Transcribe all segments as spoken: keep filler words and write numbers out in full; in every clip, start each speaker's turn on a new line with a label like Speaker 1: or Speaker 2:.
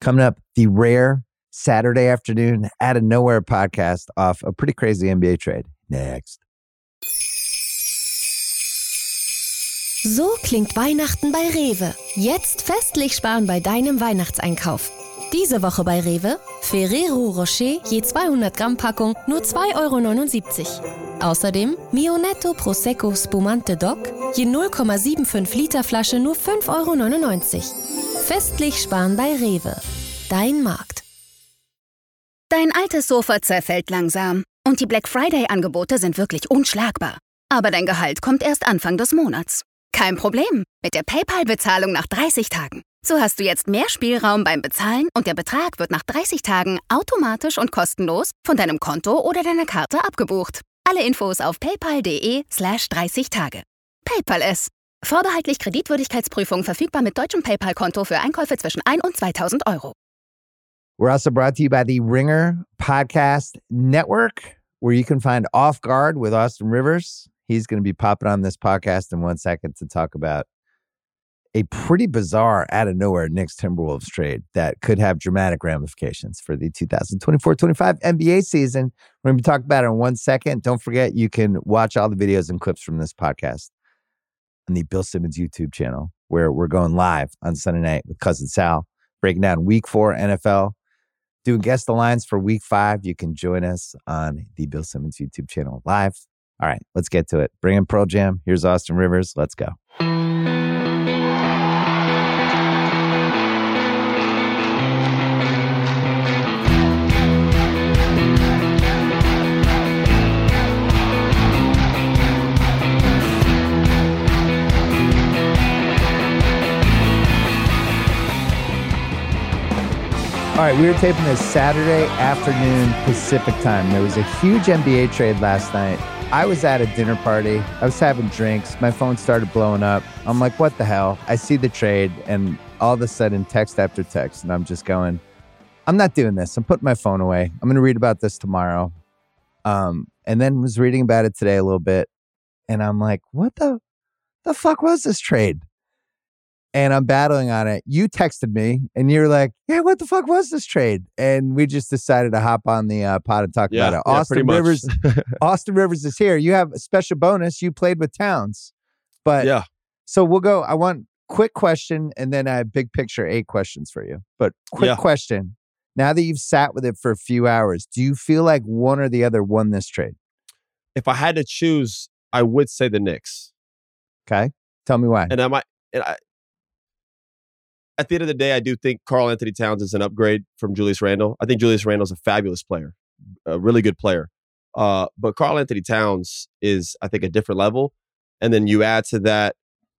Speaker 1: Coming up, the rare Saturday afternoon out of nowhere podcast off a pretty crazy N B A trade. Next.
Speaker 2: So klingt Weihnachten bei Rewe. Jetzt festlich sparen bei deinem Weihnachtseinkauf. Diese Woche bei Rewe Ferrero Rocher je zweihundert Gramm Packung nur zwei Euro neunundsiebzig. Außerdem Mio Netto Prosecco Spumante Doc je null Komma fünfundsiebzig Liter Flasche nur fünf Euro neunundneunzig. Festlich sparen bei Rewe. Dein Markt.
Speaker 3: Dein altes Sofa zerfällt langsam und die Black Friday-Angebote sind wirklich unschlagbar. Aber dein Gehalt kommt erst Anfang des Monats. Kein Problem mit der PayPal-Bezahlung nach dreißig Tagen. So hast du jetzt mehr Spielraum beim Bezahlen und der Betrag wird nach dreißig Tagen automatisch und kostenlos von deinem Konto oder deiner Karte abgebucht. Alle Infos auf paypal.de slash 30 Tage. PayPal es. Vorbehaltlich Kreditwürdigkeitsprüfung verfügbar mit deutschem PayPal-Konto für Einkäufe zwischen ein und zweitausend Euro.
Speaker 1: We're also brought to you by the Ringer Podcast Network, where you can find Off Guard with Austin Rivers. He's going to be popping on this podcast in one second to talk about a pretty bizarre out-of-nowhere Knicks Timberwolves trade that could have dramatic ramifications for the twenty twenty-four twenty-five N B A season. We're going to be talking about it in one second. Don't forget, you can watch all the videos and clips from this podcast on the Bill Simmons YouTube channel, where we're going live on Sunday night with Cousin Sal, breaking down week four N F L, doing guest the lines for week five. You can join us on the Bill Simmons YouTube channel live. All right, let's get to it. Bring in Pearl Jam. Here's Austin Rivers. Let's go. All right, we were taping this Saturday afternoon Pacific time. There was a huge N B A trade last night. I was at a dinner party. I was having drinks. My phone started blowing up. I'm like, what the hell? I see the trade, and all of a sudden, text after text, and I'm just going, I'm not doing this. I'm putting my phone away. I'm going to read about this tomorrow. Um, and then was reading about it today a little bit, and I'm like, what the, the fuck was this trade? And I'm battling on it. You texted me, and you're like, yeah, what the fuck was this trade? And we just decided to hop on the uh, pod and talk
Speaker 4: yeah,
Speaker 1: about it.
Speaker 4: Yeah,
Speaker 1: Austin Rivers Austin Rivers is here. You have a special bonus. You played with Towns. But
Speaker 4: yeah.
Speaker 1: So we'll go. I want quick question, and then I have big picture eight questions for you. But quick
Speaker 4: yeah.
Speaker 1: question. Now that you've sat with it for a few hours, do you feel like one or the other won this trade?
Speaker 4: If I had to choose, I would say the Knicks.
Speaker 1: Okay. Tell me why.
Speaker 4: And I might... And I, At the end of the day, I do think Karl Anthony Towns is an upgrade from Julius Randle. I think Julius Randle's a fabulous player, a really good player. Uh, but Karl Anthony Towns is, I think, a different level. And then you add to that,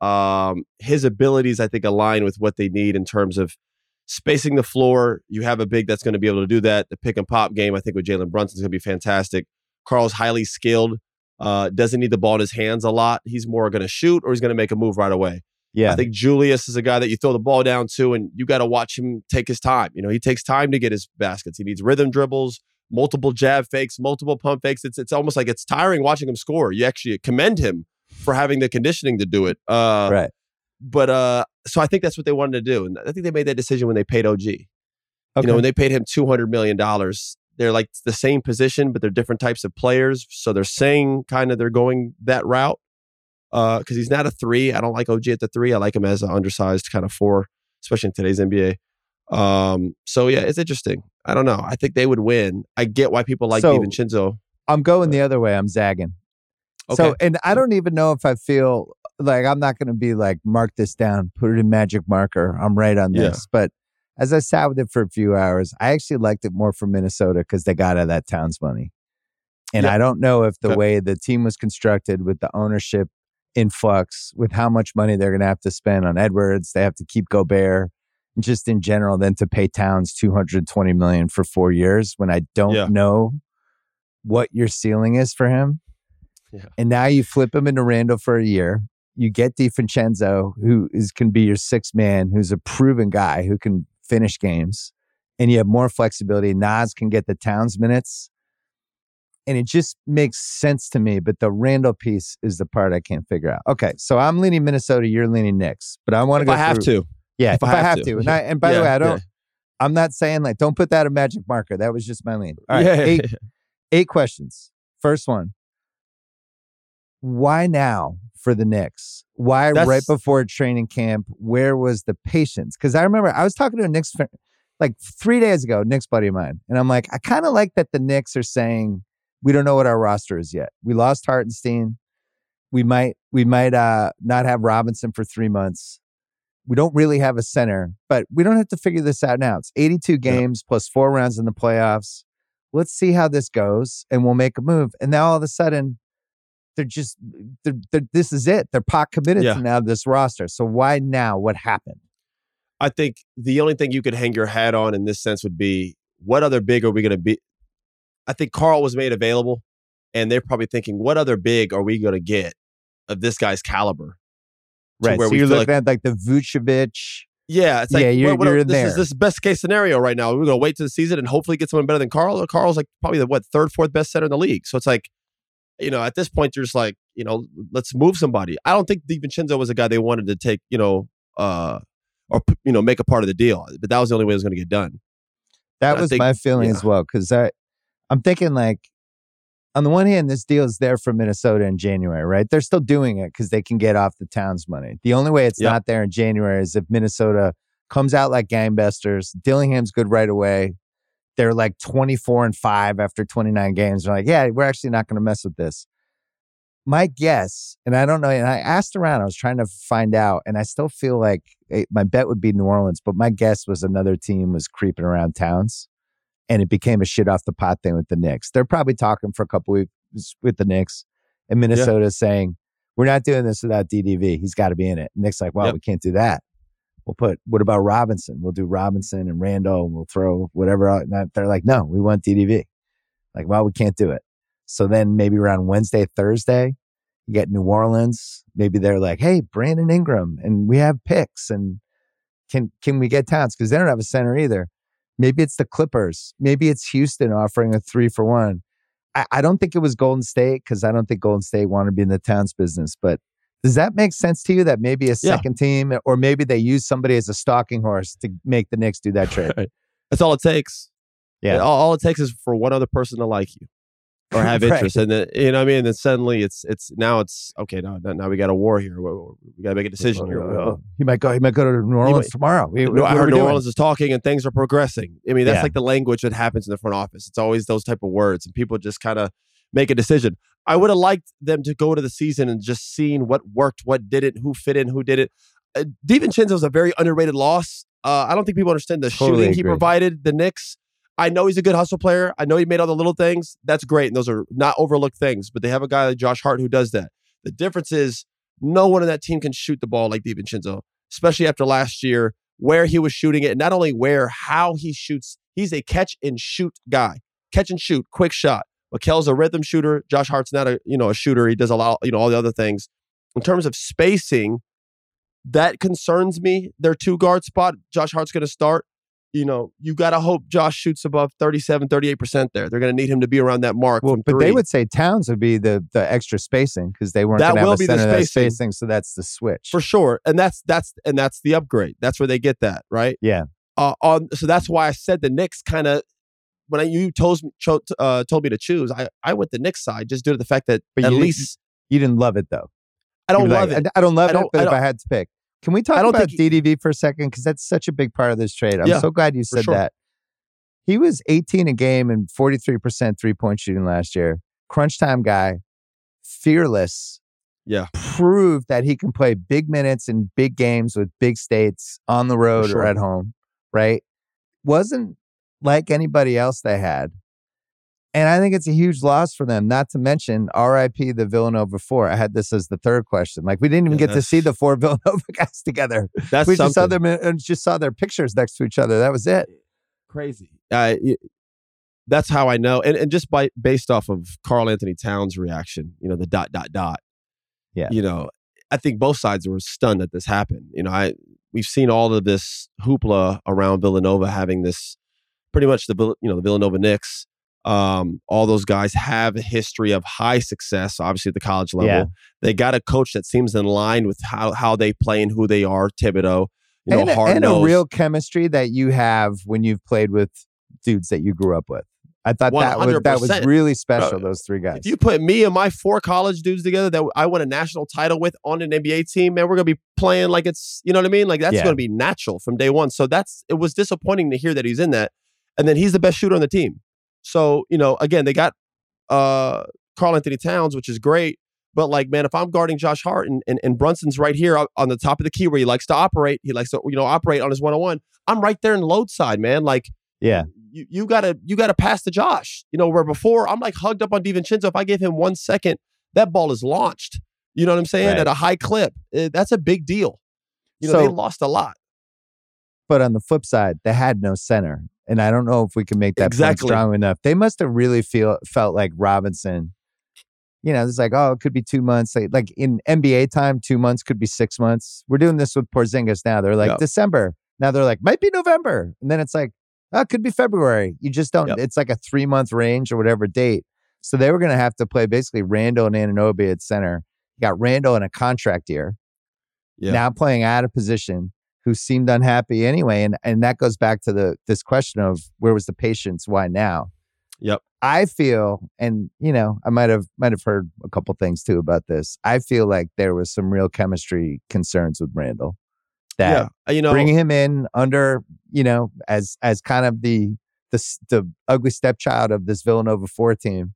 Speaker 4: um, his abilities, I think, align with what they need in terms of spacing the floor. You have a big that's going to be able to do that. The pick and pop game, I think, with Jalen Brunson is going to be fantastic. Karl's highly skilled, uh, doesn't need the ball in his hands a lot. He's more going to shoot or he's going to make a move right away.
Speaker 1: Yeah,
Speaker 4: I think Julius is a guy that you throw the ball down to, and you got to watch him take his time. You know, he takes time to get his baskets. He needs rhythm dribbles, multiple jab fakes, multiple pump fakes. It's it's almost like it's tiring watching him score. You actually commend him for having the conditioning to do it. Uh,
Speaker 1: right.
Speaker 4: But uh, so I think that's what they wanted to do, and I think they made that decision when they paid O G.
Speaker 1: Okay.
Speaker 4: You know, when they paid him two hundred million dollars, they're like the same position, but they're different types of players. So they're saying kind of they're going that route. Because uh, he's not a three. I don't like O G at the three. I like him as an undersized kind of four, especially in today's N B A. Um, so, yeah, it's interesting. I don't know. I think they would win. I get why people like
Speaker 1: so,
Speaker 4: DiVincenzo.
Speaker 1: I'm going the other way. I'm zagging.
Speaker 4: Okay.
Speaker 1: So, and I don't even know if I feel like I'm not going to be like, mark this down, put it in magic marker. I'm right on this. Yeah. But as I sat with it for a few hours, I actually liked it more for Minnesota because they got out of that Towns money. And yeah. I don't know if the okay. way the team was constructed with the ownership in flux, with how much money they're going to have to spend on Edwards, they have to keep Gobert, and just in general, then to pay Towns two hundred twenty million dollars for four years when I don't yeah. know what your ceiling is for him.
Speaker 4: Yeah.
Speaker 1: And now you flip him into Randle for a year. You get DiVincenzo, who is can be your sixth man, who's a proven guy who can finish games, and you have more flexibility. Nas can get the Towns minutes. And it just makes sense to me, but the Randle piece is the part I can't figure out. Okay, so I'm leaning Minnesota, you're leaning Knicks, but I want to go
Speaker 4: I have
Speaker 1: through,
Speaker 4: to.
Speaker 1: Yeah, if,
Speaker 4: if I,
Speaker 1: if
Speaker 4: have,
Speaker 1: I have
Speaker 4: to.
Speaker 1: to. And, I, and by
Speaker 4: yeah,
Speaker 1: the way, I don't,
Speaker 4: yeah.
Speaker 1: I'm not saying like, don't put that a magic marker. That was just my lean. All right.
Speaker 4: Yeah.
Speaker 1: Eight, eight questions. First one. Why now for the Knicks? Why
Speaker 4: That's-
Speaker 1: right before training camp? Where was the patience? Because I remember I was talking to a Knicks fan, like three days ago, Knicks buddy of mine. And I'm like, I kind of like that the Knicks are saying, we don't know what our roster is yet. We lost Hartenstein. We might, we might uh, not have Robinson for three months. We don't really have a center, but we don't have to figure this out now. It's eighty-two games plus four rounds in the playoffs. Let's see how this goes, and we'll make a move. And now all of a sudden, they're just, they're, they're, this is it. They're pot committed
Speaker 4: Yeah.
Speaker 1: to now this roster. So why now? What happened?
Speaker 4: I think the only thing you could hang your hat on in this sense would be, what other big are we going to be? I think Carl was made available, and they're probably thinking, what other big are we going to get of this guy's caliber?
Speaker 1: Right.
Speaker 4: where
Speaker 1: So
Speaker 4: we
Speaker 1: you're
Speaker 4: feel
Speaker 1: looking at like the Vucevic.
Speaker 4: Yeah, it's like,
Speaker 1: Yeah, you're-
Speaker 4: what, what
Speaker 1: you're
Speaker 4: are,
Speaker 1: in
Speaker 4: this
Speaker 1: there.
Speaker 4: is this best case scenario right now. We're going to wait to the season and hopefully get someone better than Carl. Carl's like probably the what third, fourth best center in the league. So it's like, you know, at this point, you're just like, you know, let's move somebody. I don't think DiVincenzo was a guy they wanted to take, you know, uh, or you know, make a part of the deal. But that was the only way it was going to get done.
Speaker 1: That
Speaker 4: I
Speaker 1: was
Speaker 4: think-
Speaker 1: my feeling
Speaker 4: yeah.
Speaker 1: as well. Because I, I'm thinking like, on the one hand, this deal is there for Minnesota in January, right? They're still doing it because they can get off the Towns money. The only way it's
Speaker 4: Yep.
Speaker 1: not there in January is if Minnesota comes out like gangbusters. Dillingham's good right away. They're like twenty-four and five after twenty-nine games. They're like, yeah, we're actually not going to mess with this. My guess, and I don't know, and I asked around, I was trying to find out, and I still feel like it, my bet would be New Orleans, but my guess was another team was creeping around Towns, and it became a shit off the pot thing with the Knicks. They're probably talking for a couple weeks with the Knicks, and Minnesota's saying, we're not doing this without D D V. He's got to be in it. And Knicks like, well,
Speaker 4: Yep.
Speaker 1: we can't do that. We'll put, what about Robinson? We'll do Robinson and Randall, and we'll throw whatever out. And they're like, no, we want D D V. Like, well, we can't do it. So then maybe around Wednesday, Thursday, you get New Orleans. Maybe they're like, hey, Brandon Ingram, and we have picks, and can can we get Towns? Because they don't have a center either. Maybe it's the Clippers. Maybe it's Houston offering a three for one. I, I don't think it was Golden State because I don't think Golden State wanted to be in the Towns business. But does that make sense to you that maybe a
Speaker 4: Yeah.
Speaker 1: second team, or maybe they use somebody as a stalking horse to make the Knicks do that trade?
Speaker 4: That's all it takes.
Speaker 1: Yeah.
Speaker 4: All, all it takes is for one other person to like you or have
Speaker 1: Right.
Speaker 4: interest. And then, you know what I mean? And then suddenly it's, it's now it's, okay, now, now we got a war here. We, we got to make a decision here.
Speaker 1: He might go. He might go to New Orleans
Speaker 4: might-
Speaker 1: tomorrow. We-
Speaker 4: No,
Speaker 1: what
Speaker 4: I
Speaker 1: are
Speaker 4: heard
Speaker 1: we
Speaker 4: New
Speaker 1: doing?
Speaker 4: Orleans is talking and things are progressing. I mean, that's
Speaker 1: Yeah.
Speaker 4: like the language that happens in the front office. It's always those type of words, and people just kind of make a decision. I would have liked them to go to the season and just seen what worked, what didn't, who fit in, who didn't. Uh, DiVincenzo is a very underrated loss. Uh, I don't think people understand the
Speaker 1: Totally
Speaker 4: shooting he
Speaker 1: agree.
Speaker 4: provided the Knicks. I know he's a good hustle player. I know he made all the little things. That's great, and those are not overlooked things. But they have a guy like Josh Hart who does that. The difference is no one on that team can shoot the ball like DiVincenzo, especially after last year, where he was shooting it, and not only where, how he shoots. He's a catch and shoot guy. Catch and shoot, quick shot. Mikel's a rhythm shooter. Josh Hart's not a you know a shooter. He does a lot, you know, all the other things. In terms of spacing, that concerns me. Their two guard spot, Josh Hart's going to start. You know, you got to hope Josh shoots above thirty-seven, thirty-eight percent there. They're going to need him to be around that mark.
Speaker 1: Well,
Speaker 4: from
Speaker 1: but they
Speaker 4: three.
Speaker 1: would say Towns would be the the extra spacing because they weren't
Speaker 4: That
Speaker 1: going to have
Speaker 4: will
Speaker 1: a
Speaker 4: be the
Speaker 1: center that's
Speaker 4: spacing.
Speaker 1: spacing. So that's the switch.
Speaker 4: For sure. And that's that's and that's the upgrade. That's where they get that, right?
Speaker 1: Yeah.
Speaker 4: Uh, on so that's why I said the Knicks kind of when I, you told me cho- uh, told me to choose, I, I went the Knicks side just due to the fact that
Speaker 1: But
Speaker 4: at
Speaker 1: you-
Speaker 4: least
Speaker 1: You didn't love it though.
Speaker 4: I don't
Speaker 1: You were
Speaker 4: love
Speaker 1: like,
Speaker 4: it.
Speaker 1: I, I don't love
Speaker 4: I don't-
Speaker 1: it, but
Speaker 4: I
Speaker 1: if I
Speaker 4: don't-
Speaker 1: had to pick, can we talk
Speaker 4: I don't
Speaker 1: about
Speaker 4: think-
Speaker 1: D D V for a second? Because that's such a big part of this trade. I'm
Speaker 4: Yeah,
Speaker 1: so glad you said
Speaker 4: sure.
Speaker 1: that. He was eighteen a game and forty-three percent three point shooting last year. Crunch time guy, fearless.
Speaker 4: Yeah.
Speaker 1: Proved that he can play big minutes in big games with big states on the road
Speaker 4: sure.
Speaker 1: or at home, right? Wasn't like anybody else they had. And I think it's a huge loss for them, not to mention R I P the Villanova four. I had this as the third question. Like, we didn't even
Speaker 4: Yeah,
Speaker 1: get to
Speaker 4: that's-
Speaker 1: see the four Villanova guys together.
Speaker 4: That's
Speaker 1: we just saw
Speaker 4: something.
Speaker 1: them in, and just saw their pictures next to each other. That was it.
Speaker 4: Crazy. Uh, y- that's how I know. And, and just by based off of Karl Anthony Towns' reaction, you know, the dot, dot, dot.
Speaker 1: Yeah.
Speaker 4: You know, I think both sides were stunned that this happened. You know, I we've seen all of this hoopla around Villanova having this pretty much the, Vill- you know, the Villanova Knicks. Um, all those guys have a history of high success, obviously at the college level.
Speaker 1: Yeah.
Speaker 4: They got a coach that seems in line with how, how they play and who they are, Thibodeau. you know,
Speaker 1: and, a,
Speaker 4: hard
Speaker 1: and a
Speaker 4: nose.
Speaker 1: real chemistry that you have when you've played with dudes that you grew up with. I thought that was that was really special.
Speaker 4: Bro,
Speaker 1: those three guys.
Speaker 4: If you put me and my four college dudes together that I won a national title with on an N B A team, man, we're gonna be playing like it's, you know what I mean? Like that's
Speaker 1: Yeah.
Speaker 4: gonna be natural from day one. So that's it was disappointing to hear that he's in that, and then he's the best shooter on the team. So you know, again, they got uh, Karl Anthony Towns, which is great. But like, man, if I'm guarding Josh Hart and, and, and Brunson's right here on the top of the key where he likes to operate, he likes to you know operate on his one on one. I'm right there in load side, man. Like.
Speaker 1: Yeah.
Speaker 4: You, you gotta you gotta pass to Josh. You know, where before I'm like hugged up on DiVincenzo. If I give him one second, that ball is launched. You know what I'm saying?
Speaker 1: Right.
Speaker 4: At a high clip. Uh, that's a big deal. You know,
Speaker 1: So-
Speaker 4: they lost a lot.
Speaker 1: But on the flip side, they had no center. And I don't know if we can make that
Speaker 4: Exactly.
Speaker 1: point strong enough. They must have really feel felt like Robinson. You know, it's like, oh, it could be two months. Like, like in N B A time, two months could be six months. We're doing this with Porzingis now. They're like
Speaker 4: Yep.
Speaker 1: December. Now they're like, might be November. And then it's like, oh, it could be February. You just don't,
Speaker 4: Yep.
Speaker 1: it's like a three month range or whatever date. So they were going to have to play basically Randall and Anunoby at center. You got Randall in a contract year,
Speaker 4: Yeah.
Speaker 1: now playing out of position, who seemed unhappy anyway. And and that goes back to the this question of where was the patience? Why now?
Speaker 4: Yep.
Speaker 1: I feel, and you know, I might have might have heard a couple things too about this. I feel like there was some real chemistry concerns with Randall. That
Speaker 4: Yeah. Uh, You know,
Speaker 1: bringing him in under, you know, as as kind of the the s- the ugly stepchild of this Villanova four team,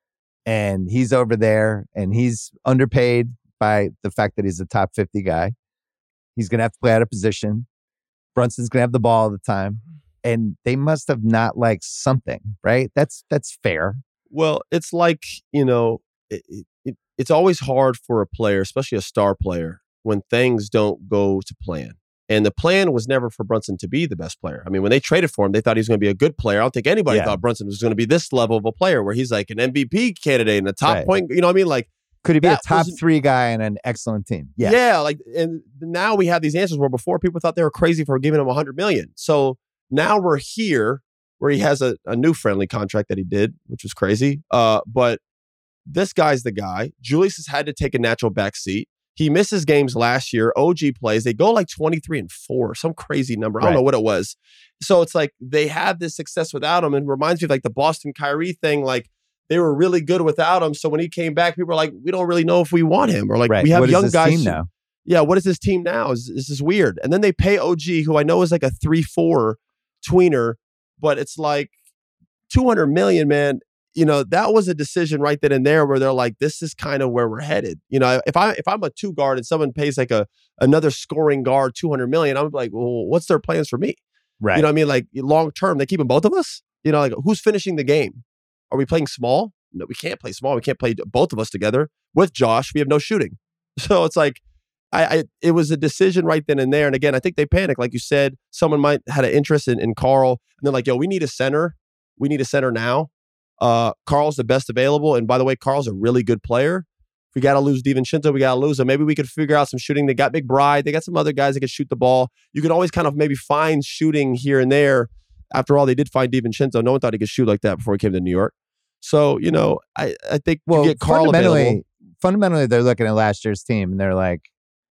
Speaker 1: and he's over there, and he's underpaid by the fact that he's a top fifty guy. He's gonna have to play out of position. Brunson's gonna have the ball all the time, and they must have not liked something, right? That's that's fair.
Speaker 4: well, it's like, you know, it, it, it, it's always hard for a player, especially a star player, when things don't go to plan. And the plan was never for Brunson to be the best player. I mean, when they traded for him, they thought he was going to be a good player. I don't think anybody
Speaker 1: Yeah.
Speaker 4: thought Brunson was going to be this level of a player where he's like an M V P candidate and a top
Speaker 1: Right.
Speaker 4: point. You know what I mean? Like,
Speaker 1: Could he be a
Speaker 4: That
Speaker 1: top
Speaker 4: was-
Speaker 1: three guy in an excellent team?
Speaker 4: yeah.
Speaker 1: Yeah.
Speaker 4: like, and now we have these answers where before people thought they were crazy for giving him a hundred million. So now we're here where he has a, a new friendly contract that he did, which was crazy. Uh, but this guy's the guy. Julius has had to take a natural back seat. He misses games last year. O G plays. They go like twenty-three and four, some crazy number. I don't
Speaker 1: Right.
Speaker 4: know what it was. So it's like they have this success without him, and reminds me of like the Boston Kyrie thing. Like they were really good without him. So when he came back, people were like, we don't really know if we want him, or like
Speaker 1: Right.
Speaker 4: we have
Speaker 1: What is
Speaker 4: young
Speaker 1: this
Speaker 4: guys
Speaker 1: team
Speaker 4: who-
Speaker 1: now?
Speaker 4: yeah, what is this team now? Is this is weird. And then they pay O G, who I know is like a three four tweener, but it's like two hundred million, man. You know, that was a decision right then and there where they're like, this is kind of where we're headed. You know, if I if I'm a two guard and someone pays like a another scoring guard two hundred million, I'm like, well, what's their plans for me?
Speaker 1: Right.
Speaker 4: You know what I mean? Like long term, they keeping both of us. You know, like who's finishing the game? Are we playing small? No, we can't play small. We can't play both of us together with Josh. We have no shooting. So it's like, I, I it was a decision right then and there. And again, I think they panicked. Like you said, someone might had an interest in, in Karl, and they're like, yo, we need a center. We need a center now. Uh, Karl's the best available. And by the way, Karl's a really good player. If we got to lose DiVincenzo, we got to lose him. Maybe we could figure out some shooting. They got McBride. They got some other guys that can shoot the ball. You can always kind of maybe find shooting here and there. After all, they did find DiVincenzo. No one thought he could shoot like that before he came to New York. So, you know, I, I think
Speaker 1: Well,
Speaker 4: you get Karl
Speaker 1: fundamentally,
Speaker 4: available.
Speaker 1: fundamentally, they're looking at last year's team and they're like,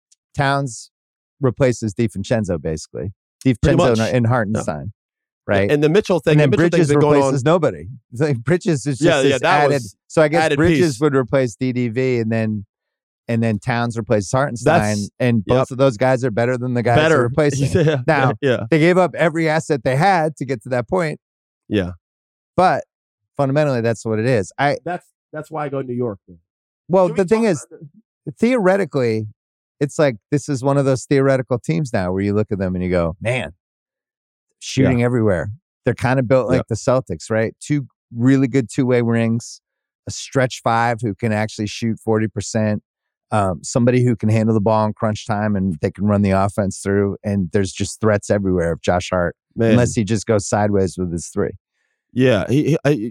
Speaker 1: Towns replaces DiVincenzo basically. DiVincenzo
Speaker 4: much.
Speaker 1: and Hartenstein, right?
Speaker 4: And the Mitchell thing,
Speaker 1: And
Speaker 4: the
Speaker 1: then
Speaker 4: Mitchell thing's
Speaker 1: Bridges
Speaker 4: been going
Speaker 1: replaces
Speaker 4: on.
Speaker 1: nobody. It's like Bridges is just
Speaker 4: Yeah,
Speaker 1: this
Speaker 4: yeah, that
Speaker 1: added.
Speaker 4: was
Speaker 1: So I guess
Speaker 4: added
Speaker 1: Bridges
Speaker 4: piece.
Speaker 1: would replace D D V, and then and then Towns replaces Hartenstein,
Speaker 4: That's-
Speaker 1: and both
Speaker 4: yep.
Speaker 1: of those guys are better than the guys they're
Speaker 4: Better.
Speaker 1: replacing.
Speaker 4: yeah,
Speaker 1: Now-
Speaker 4: yeah,
Speaker 1: They gave up every asset they had to get to that point,
Speaker 4: yeah.
Speaker 1: but fundamentally, that's what it is. I
Speaker 4: That's that's why I go to New York.
Speaker 1: well,
Speaker 4: Can we
Speaker 1: the thing
Speaker 4: talk
Speaker 1: is,
Speaker 4: about
Speaker 1: theoretically, it's like this is one of those theoretical teams now where you look at them and you go, man, shooting everywhere. They're kind of built like
Speaker 4: Yeah.
Speaker 1: the Celtics, right? Two really good two way rings, a stretch five who can actually shoot forty percent, um, somebody who can handle the ball in crunch time and they can run the offense through. And there's just threats everywhere of Josh Hart,
Speaker 4: Man,
Speaker 1: unless he just goes sideways with his three.
Speaker 4: yeah. He, he, I,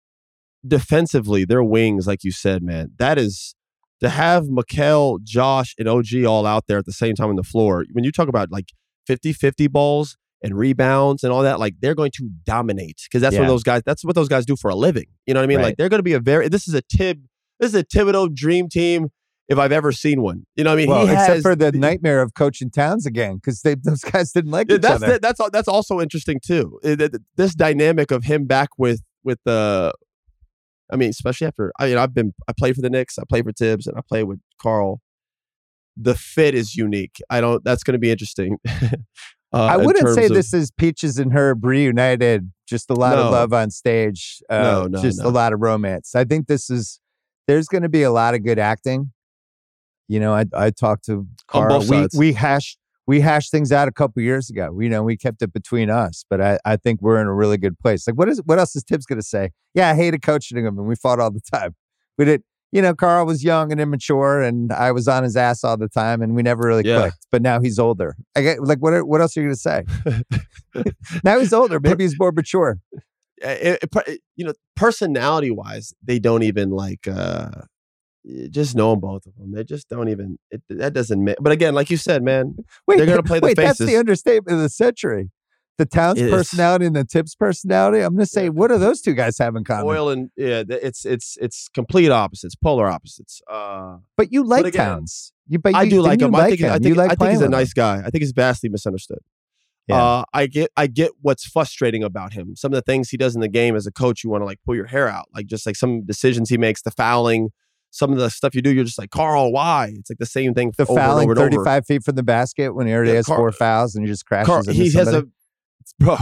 Speaker 4: defensively, their wings, like you said, man, that is to have Mikal, Josh, and O G all out there at the same time on the floor. When you talk about like fifty-fifty balls and rebounds and all that, like they're going to dominate because that's
Speaker 1: Yeah.
Speaker 4: what those guys. That's what those guys do for a living. You know what I mean?
Speaker 1: Right.
Speaker 4: Like they're going to be a very. This is a Tib. This is a Thibodeau dream team. if I've ever seen one. You know what I mean?
Speaker 1: Well,
Speaker 4: he
Speaker 1: except
Speaker 4: has,
Speaker 1: for the nightmare of coaching Towns again, because those guys didn't like
Speaker 4: yeah,
Speaker 1: each
Speaker 4: that's
Speaker 1: other.
Speaker 4: The, that's that's also interesting too. It, it, this dynamic of him back with with the, I mean, especially after I mean, I've been I played for the Knicks, I played for Tibbs, and I played with Carl. The fit is unique. I don't. That's going to be interesting. uh,
Speaker 1: I wouldn't say
Speaker 4: of,
Speaker 1: this is Peaches and Herb reunited. Just a lot
Speaker 4: No.
Speaker 1: of love on stage. Uh,
Speaker 4: No, no,
Speaker 1: just
Speaker 4: no.
Speaker 1: a lot of romance. I think this is. There's going to be a lot of good acting. You know, I I talked to Carl.
Speaker 4: both
Speaker 1: We
Speaker 4: sides.
Speaker 1: we hashed we hashed things out a couple years ago. We, you know, we kept it between us, but I, I think we're in a really good place. Like, what is what else is Tibbs going to say? Yeah, I hated coaching him, and we fought all the time. We did. You know, Carl was young and immature, and I was on his ass all the time, and we never really
Speaker 4: Yeah.
Speaker 1: clicked. But now he's older. I get like, what? Are, what else are you going to say? Now he's older. Maybe he's more mature.
Speaker 4: It, it, it- you know, personality wise, they don't even like. uh Just knowing both of them, they just don't even. It, that doesn't. Ma- but again, like you said, man,
Speaker 1: Wait,
Speaker 4: They're gonna play the
Speaker 1: wait, that's
Speaker 4: faces.
Speaker 1: the understatement of the century. The Towns
Speaker 4: It is.
Speaker 1: personality and the Tibbs personality. I'm going to say,
Speaker 4: Yeah.
Speaker 1: what do those two guys have in common?
Speaker 4: oil and yeah, th- it's it's it's complete opposites, polar opposites. Uh,
Speaker 1: But you like
Speaker 4: again,
Speaker 1: Towns. You, but
Speaker 4: I
Speaker 1: you,
Speaker 4: do like
Speaker 1: didn't
Speaker 4: him.
Speaker 1: you
Speaker 4: I think
Speaker 1: him.
Speaker 4: I
Speaker 1: You
Speaker 4: think,
Speaker 1: like
Speaker 4: I think
Speaker 1: playing
Speaker 4: he's a
Speaker 1: with him.
Speaker 4: nice guy. I think he's vastly misunderstood.
Speaker 1: Yeah.
Speaker 4: Uh, I get I get what's frustrating about him. Some of the things he does in the game as a coach, you want to like pull your hair out. Like just like some decisions he makes, the fouling, some of the stuff you do, you're just like, Carl, why? It's like the same thing.
Speaker 1: The
Speaker 4: over
Speaker 1: fouling
Speaker 4: and over and over.
Speaker 1: thirty-five feet from the basket when he already
Speaker 4: Yeah,
Speaker 1: has
Speaker 4: Carl-
Speaker 1: four fouls and he just crashes
Speaker 4: Carl,
Speaker 1: into
Speaker 4: he has
Speaker 1: somebody.
Speaker 4: a bro.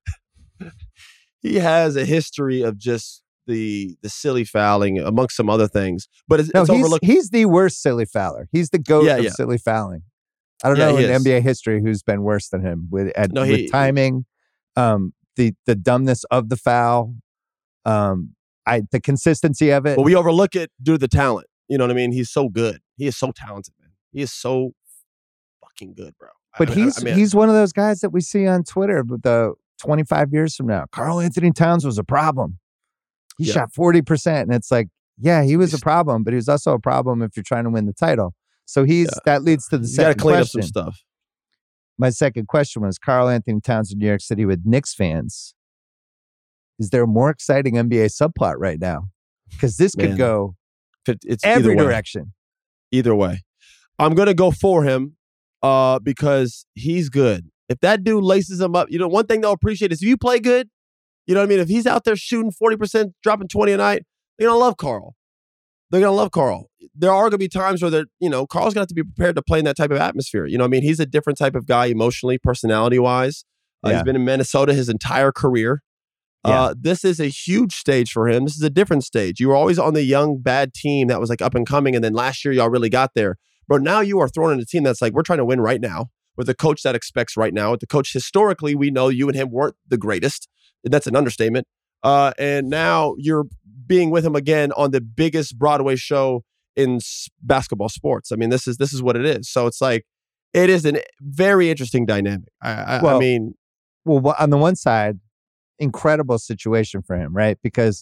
Speaker 4: He has a history of just the the silly fouling amongst some other things, but it's,
Speaker 1: No,
Speaker 4: it's
Speaker 1: he's,
Speaker 4: overlooked.
Speaker 1: he's the worst silly fouler. He's the goat
Speaker 4: Yeah,
Speaker 1: of
Speaker 4: yeah.
Speaker 1: silly fouling. I don't
Speaker 4: Yeah,
Speaker 1: know
Speaker 4: he
Speaker 1: in
Speaker 4: is.
Speaker 1: N B A history who's been worse than him with at,
Speaker 4: No,
Speaker 1: with
Speaker 4: he-
Speaker 1: timing, um, the the dumbness of the foul, um, I the consistency of it.
Speaker 4: But we overlook it due to the talent. You know what I mean? He's so good. He is so talented, man. He is so fucking good, bro.
Speaker 1: But
Speaker 4: I mean,
Speaker 1: he's
Speaker 4: I mean,
Speaker 1: he's one of those guys that we see on Twitter. But the twenty-five years from now, Karl Anthony Towns was a problem. He
Speaker 4: Yeah.
Speaker 1: shot forty percent, and it's like, yeah, he was a
Speaker 4: He's-
Speaker 1: problem, but he was also a problem if you're trying to win the title. So he's
Speaker 4: Yeah.
Speaker 1: that leads to the
Speaker 4: you got to
Speaker 1: second
Speaker 4: clean
Speaker 1: question.
Speaker 4: up some stuff.
Speaker 1: My second question was Karl Anthony Towns in New York City with Knicks fans. Is there a more exciting N B A subplot right now? Because this could
Speaker 4: Man,
Speaker 1: go
Speaker 4: It- It's
Speaker 1: every
Speaker 4: either way.
Speaker 1: direction.
Speaker 4: Either way, I'm gonna go for him uh, because he's good. If that dude laces him up, you know, one thing they'll appreciate is if you play good. You know what I mean? If he's out there shooting forty percent, dropping twenty a night, they're gonna love Carl. They're gonna love Carl. There are gonna be times where they're, you know, Carl's gonna have to be prepared to play in that type of atmosphere. You know what I mean? He's a different type of guy emotionally, personality wise. Uh,
Speaker 1: Yeah.
Speaker 4: He's been in Minnesota his entire career.
Speaker 1: Yeah.
Speaker 4: Uh, this is a huge stage for him. This is a different stage. You were always on the young, bad team that was like up and coming. And then last year, y'all really got there. But now you are thrown in a team that's like, we're trying to win right now with a coach that expects right now. With the coach, historically, we know you and him weren't the greatest. That's an understatement. Uh, and now you're being with him again on the biggest Broadway show in s- basketball sports. I mean, this is this is what it is. So it's like, it is a very interesting dynamic. I, I,
Speaker 1: Well,
Speaker 4: I mean,
Speaker 1: Well, wha- on the one side, incredible situation for him, right? Because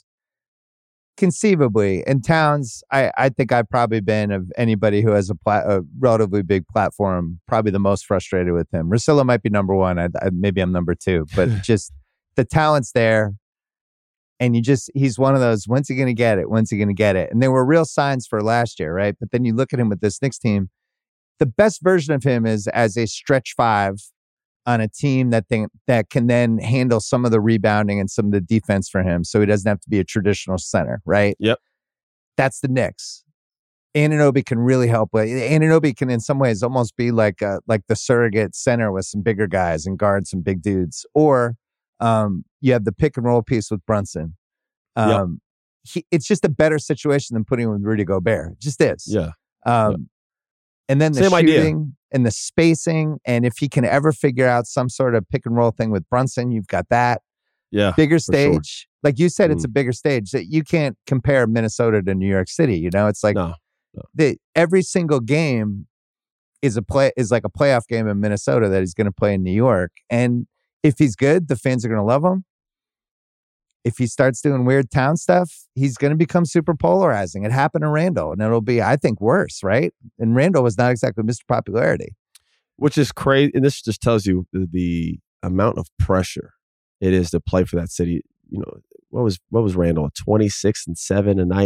Speaker 1: conceivably, in Towns, I, I think I've probably been of anybody who has a, pla- a relatively big platform, probably the most frustrated with him. Russillo might be number one. I, I, maybe I'm number two, but just the talent's there. And you just, he's one of those, when's he going to get it? When's he going to get it? And there were real signs for last year, right? But then you look at him with this Knicks team, the best version of him is as a stretch five on a team that think, that can then handle some of the rebounding and some of the defense for him, so he doesn't have to be a traditional center, right?
Speaker 4: Yep.
Speaker 1: That's the Knicks. Anunoby can really help with. Anunoby can, in some ways, almost be like a, like the surrogate center with some bigger guys and guard some big dudes. Or um, you have the pick and roll piece with Brunson. Um, he, it's just a better situation than putting him with Rudy Gobert. It just is.
Speaker 4: yeah.
Speaker 1: Um,
Speaker 4: Yep.
Speaker 1: And then the
Speaker 4: Same idea.
Speaker 1: shooting and the spacing. And if he can ever figure out some sort of pick and roll thing with Brunson, you've got that.
Speaker 4: Yeah.
Speaker 1: Bigger
Speaker 4: for sure.
Speaker 1: stage. Like you said, it's a bigger stage. That you can't compare Minnesota to New York City. You know, it's like
Speaker 4: No. no.
Speaker 1: the, every single game is a play is like a playoff game in Minnesota that he's going to play in New York. And if he's good, the fans are going to love him. If he starts doing weird town stuff, he's going to become super polarizing. It happened to Randall, and it'll be, I think, worse, right? And Randall was not exactly Mister Popularity.
Speaker 4: Which is crazy. And this just tells you the, the amount of pressure it is to play for that city. You know, what was what was Randall? twenty-six and seven a night.
Speaker 1: Right.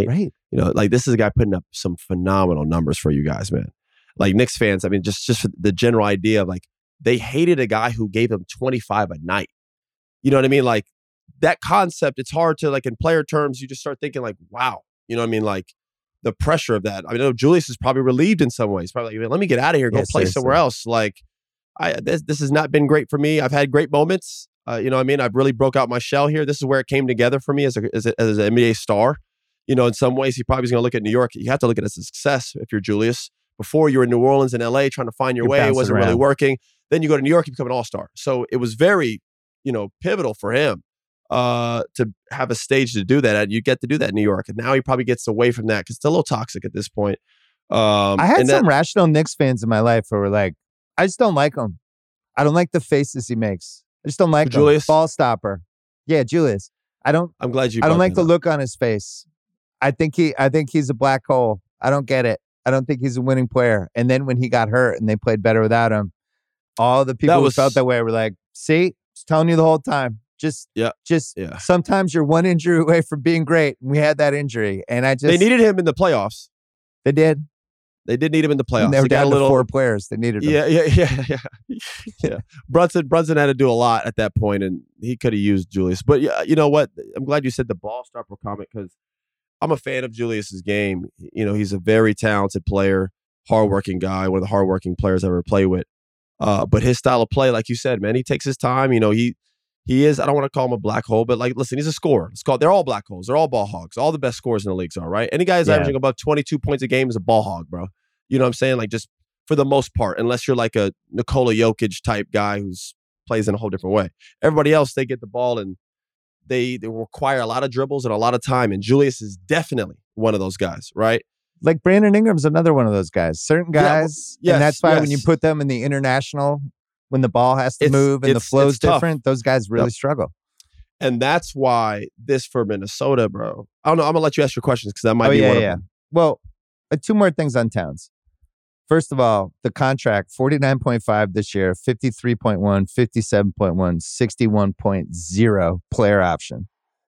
Speaker 4: You know, like this is a guy putting up some phenomenal numbers for you guys, man. Like Knicks fans, I mean, just just the general idea of like they hated a guy who gave them twenty-five a night. You know what I mean? Like that concept, it's hard to like in player terms, you just start thinking like, wow. You know what I mean? Like the pressure of that. I mean, I know Julius is probably relieved in some ways. Probably like, let me get out of here, go
Speaker 1: yeah,
Speaker 4: play
Speaker 1: seriously.
Speaker 4: somewhere else. Like I this this has not been great for me. I've had great moments. Uh, you know what I mean? I've really broke out my shell here. This is where it came together for me as a as, a, as an N B A star. You know, in some ways, he probably is going to look at New York. You have to look at it as a success if you're Julius. Before, you were in New Orleans and L A trying to find your
Speaker 1: You're
Speaker 4: way. It wasn't
Speaker 1: around.
Speaker 4: really working. Then you go to New York, you become an all-star. So it was very, you know, pivotal for him uh, to have a stage to do that. And you get to do that in New York. And now he probably gets away from that because it's a little toxic at this point. Um,
Speaker 1: I had
Speaker 4: and
Speaker 1: some
Speaker 4: that,
Speaker 1: rational Knicks fans in my life who were like, I just don't like him. I don't like the faces he makes. I just don't like him.
Speaker 4: Julius?
Speaker 1: Ball stopper. Yeah, Julius. I don't
Speaker 4: I'm glad you
Speaker 1: I don't
Speaker 4: brought
Speaker 1: like
Speaker 4: that
Speaker 1: the
Speaker 4: up.
Speaker 1: look on his face. I think he I think he's a black hole. I don't get it. I don't think he's a winning player. And then when he got hurt and they played better without him, all the people
Speaker 4: That
Speaker 1: who
Speaker 4: was-
Speaker 1: felt that way were like, see, I was telling you the whole time. Just
Speaker 4: Yeah,
Speaker 1: just
Speaker 4: yeah.
Speaker 1: sometimes you're one injury away from being great. And we had that injury. And I just
Speaker 4: They needed him in the playoffs.
Speaker 1: they did.
Speaker 4: They did need him in the playoffs.
Speaker 1: And they were
Speaker 4: They got
Speaker 1: down
Speaker 4: a
Speaker 1: to
Speaker 4: little,
Speaker 1: four players. They needed him.
Speaker 4: Yeah, yeah, yeah, yeah, yeah. Brunson, Brunson had to do a lot at that point, and he could have used Julius. But yeah, you know what? I'm glad you said the ball stopper comment because I'm a fan of Julius's game. You know, he's a very talented player, hardworking guy, one of the hardworking players I ever played with. Uh, but his style of play, like you said, man, he takes his time. You know, he he is. I don't want to call him a black hole, but like, listen, he's a scorer. It's called. They're all black holes. They're all ball hogs. All the best scorers in the leagues are right. Any guy who's
Speaker 1: Yeah.
Speaker 4: averaging above twenty-two points a game is a ball hog, bro. You know what I'm saying? Like just for the most part, unless you're like a Nikola Jokic type guy who's plays in a whole different way. Everybody else, they get the ball and they they require a lot of dribbles and a lot of time. And Julius is definitely one of those guys, right?
Speaker 1: Like Brandon Ingram's another one of those guys. Certain
Speaker 4: Yeah, well,
Speaker 1: guys,
Speaker 4: yes,
Speaker 1: and that's why when you
Speaker 4: yes.
Speaker 1: put them in the international, when the ball has to
Speaker 4: It's-
Speaker 1: move and the
Speaker 4: it's-
Speaker 1: flow's
Speaker 4: it's tough.
Speaker 1: different, those guys really
Speaker 4: Yep.
Speaker 1: struggle.
Speaker 4: And that's why this for Minnesota, bro. I don't know. I'm gonna let you ask your questions because that might
Speaker 1: Oh,
Speaker 4: be
Speaker 1: yeah,
Speaker 4: one of
Speaker 1: yeah.
Speaker 4: them.
Speaker 1: Well, uh, two more things on Towns. First of all, the contract, forty-nine point five this year, fifty-three point one, fifty-seven point one, sixty-one point zero player option.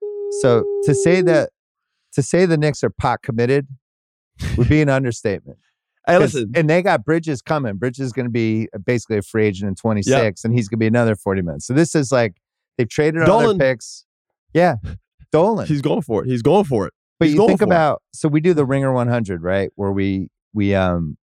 Speaker 1: So to say that, to say the Knicks are pot committed would be an understatement.
Speaker 4: Hey,
Speaker 1: 'Cause-
Speaker 4: listen.
Speaker 1: And they got Bridges coming. Bridges is going to be basically a free agent in twenty-six, and he's going to be another forty minutes. So this is like, they've traded all
Speaker 4: Dolan.
Speaker 1: their picks. Yeah, Dolan.
Speaker 4: He's going for it. He's going for it.
Speaker 1: But
Speaker 4: He's
Speaker 1: you
Speaker 4: going
Speaker 1: think
Speaker 4: for it.
Speaker 1: about, so we do the Ringer one hundred, right? Where we we um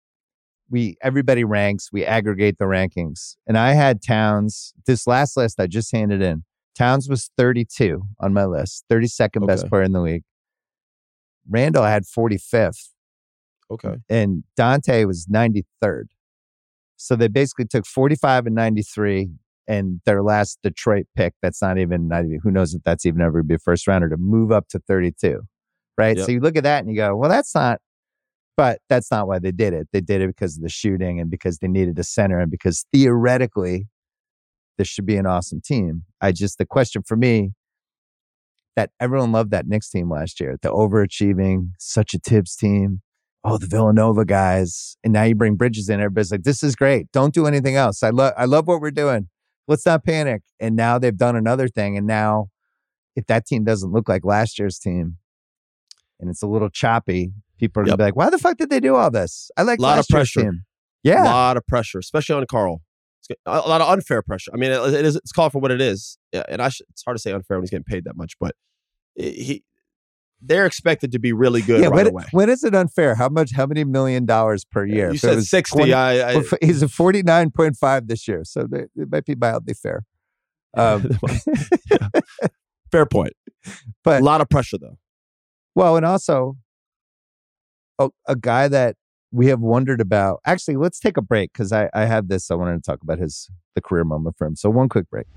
Speaker 1: we everybody ranks, we aggregate the rankings, and I had Towns. This last list I just handed in, Towns was thirty-two on my list, thirty-second best
Speaker 4: Okay.
Speaker 1: player in the league. Randall had forty-fifth,
Speaker 4: Okay.
Speaker 1: and Dante was ninety-third. So they basically took forty-five and ninety-three, and their last Detroit pick. That's not even, not even who knows if that's even ever be a first rounder to move up to thirty-two, right?
Speaker 4: Yep.
Speaker 1: So you look at that and you go, well, that's not. But that's not why they did it. They did it because of the shooting and because they needed a center and because theoretically this should be an awesome team. I just, the question for me, that everyone loved that Knicks team last year, the overachieving, such a Tibbs team. Oh, the Villanova guys. And now you bring Bridges in. Everybody's like, this is great. Don't do anything else. I love, I love what we're doing. Let's not panic. And now they've done another thing. And now if that team doesn't look like last year's team and it's a little choppy, people are going to
Speaker 4: Yep.
Speaker 1: be like, why the fuck did they do all this? I like
Speaker 4: Lot of
Speaker 1: last year's
Speaker 4: pressure.
Speaker 1: team. Yeah.
Speaker 4: A lot of pressure, especially on Carl. It's a a lot of unfair pressure. I mean, it, it is. It's called for what it is. Yeah, and I. Sh- it's hard to say unfair when he's getting paid that much, but he. They're expected to be really good
Speaker 1: yeah.
Speaker 4: right
Speaker 1: When,
Speaker 4: away.
Speaker 1: when is it unfair? How much, how many million dollars per year?
Speaker 4: You
Speaker 1: If it
Speaker 4: said
Speaker 1: was
Speaker 4: sixty.
Speaker 1: twenty
Speaker 4: I, I
Speaker 1: well, f- he's a forty-nine point five this year. So they, it might be mildly fair. Um,
Speaker 4: Yeah. Fair point.
Speaker 1: but
Speaker 4: A lot of pressure though.
Speaker 1: well, and also a, a guy that we have wondered about. Actually, let's take a break because I, I have this. I wanted to talk about his the career moment for him. So one quick break.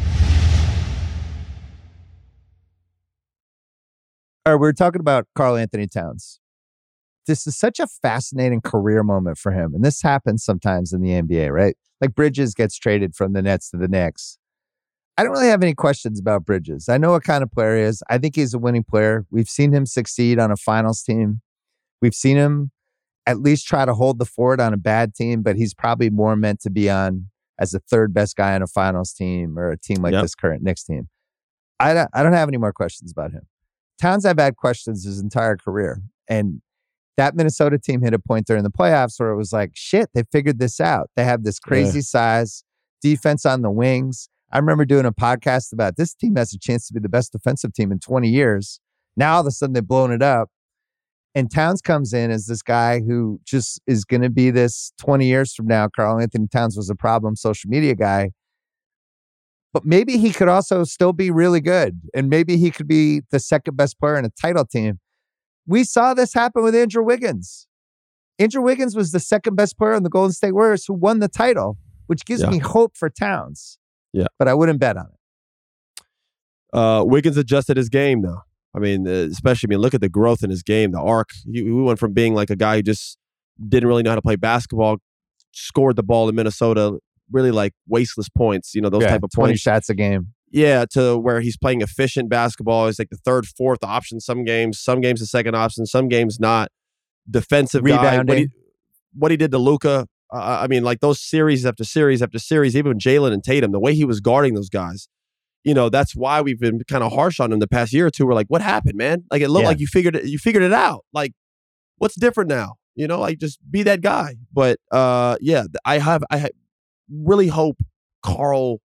Speaker 1: All right, we we're talking about Karl Anthony Towns. This is such a fascinating career moment for him, and this happens sometimes in the N B A, right? Like Bridges gets traded from the Nets to the Knicks. I don't really have any questions about Bridges. I know what kind of player he is. I think he's a winning player. We've seen him succeed on a finals team. We've seen him at least try to hold the fort on a bad team, but he's probably more meant to be on as the third best guy on a finals team or a team like
Speaker 4: Yep.
Speaker 1: this current Knicks team. I don't, I don't have any more questions about him. Towns have had questions his entire career. And that Minnesota team hit a point during the playoffs where it was like, shit, they figured this out. They have this crazy yeah. size, defense on the wings. I remember doing a podcast about this team has a chance to be the best defensive team in twenty years. Now all of a sudden they've blown it up. And Towns comes in as this guy who just is going to be this twenty years from now. Karl Anthony Towns was a problem social media guy. But maybe he could also still be really good. And maybe he could be the second best player in a title team. We saw this happen with Andrew Wiggins. Andrew Wiggins was the second best player on the Golden State Warriors who won the title, which gives yeah. me hope for Towns.
Speaker 4: Yeah.
Speaker 1: But I wouldn't bet on it.
Speaker 4: Uh, Wiggins adjusted his game, though. I mean, uh, especially, I mean, look at the growth in his game, the arc. He, we went from being like a guy who just didn't really know how to play basketball, scored the ball in Minnesota, really like wasteless points, you know, those
Speaker 1: yeah,
Speaker 4: type of
Speaker 1: twenty
Speaker 4: points.
Speaker 1: shots a game.
Speaker 4: Yeah, to where he's playing efficient basketball. He's like the third, fourth option some games, some games the second option, some games not. Defensive
Speaker 1: Rebounding.
Speaker 4: guy. What he, what he did to Luka, uh, I mean, like those series after series after series, even Jalen and Tatum, the way he was guarding those guys, you know, that's why we've been kind of harsh on him the past year or two. We're like, what happened, man? Like it looked yeah. like you figured it, you figured it out. Like, what's different now? You know, like just be that guy. But uh, yeah, I have I really hope Karl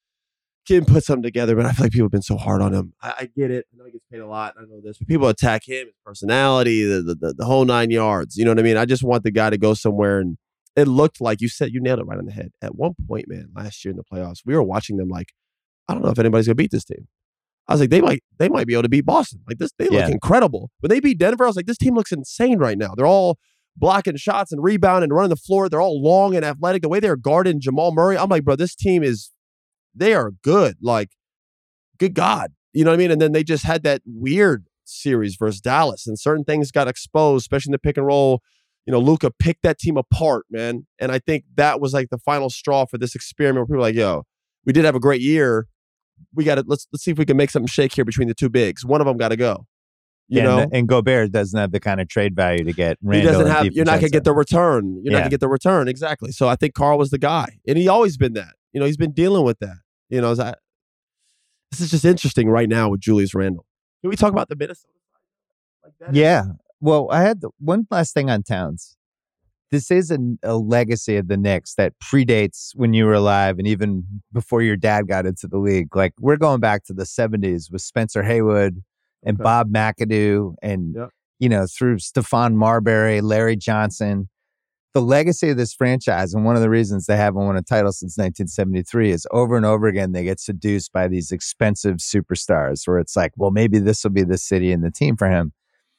Speaker 4: can put something together, but I feel like people have been so hard on him. I, I get it. I know he gets paid a lot. I know this, but people attack him, his personality, the, the the the whole nine yards. You know what I mean? I just want the guy to go somewhere. And it looked like you said, you nailed it right on the head. At one point, man, last year in the playoffs, we were watching them like, I don't know if anybody's gonna beat this team. I was like, they might they might be able to beat Boston. Like this, they yeah. look incredible. When they beat Denver, I was like, this team looks insane right now. They're all blocking shots and rebounding and running the floor. They're all long and athletic. The way they're guarding Jamal Murray, I'm like, bro, this team is. They are good. Like, good God. You know what I mean? And then they just had that weird series versus Dallas, and certain things got exposed, especially in the pick and roll. You know, Luka picked that team apart, man. And I think that was like the final straw for this experiment where people were like, yo, we did have a great year. We got to, let's let's see if we can make something shake here between the two bigs. One of them got to go. You
Speaker 1: yeah,
Speaker 4: know?
Speaker 1: and, and Gobert doesn't have the kind of trade value to get Randall.
Speaker 4: He doesn't have, you're not going to get the return. You're
Speaker 1: yeah.
Speaker 4: not going to get the return. Exactly. So I think Karl was the guy. And he always been that. You know, he's been dealing with that. You know, that, this is just interesting right now with Julius Randle. Can we talk about the Minnesota side? Like that?
Speaker 1: Yeah. Well, I had the, one last thing on Towns. This is a, a legacy of the Knicks that predates when you were alive and even before your dad got into the league. Like, we're going back to the seventies with Spencer Haywood and okay. Bob McAdoo and, yep. you know, through Stephon Marbury, Larry Johnson. The legacy of this franchise, and one of the reasons they haven't won a title since nineteen seventy-three, is over and over again they get seduced by these expensive superstars where it's like, well, maybe this will be the city and the team for him.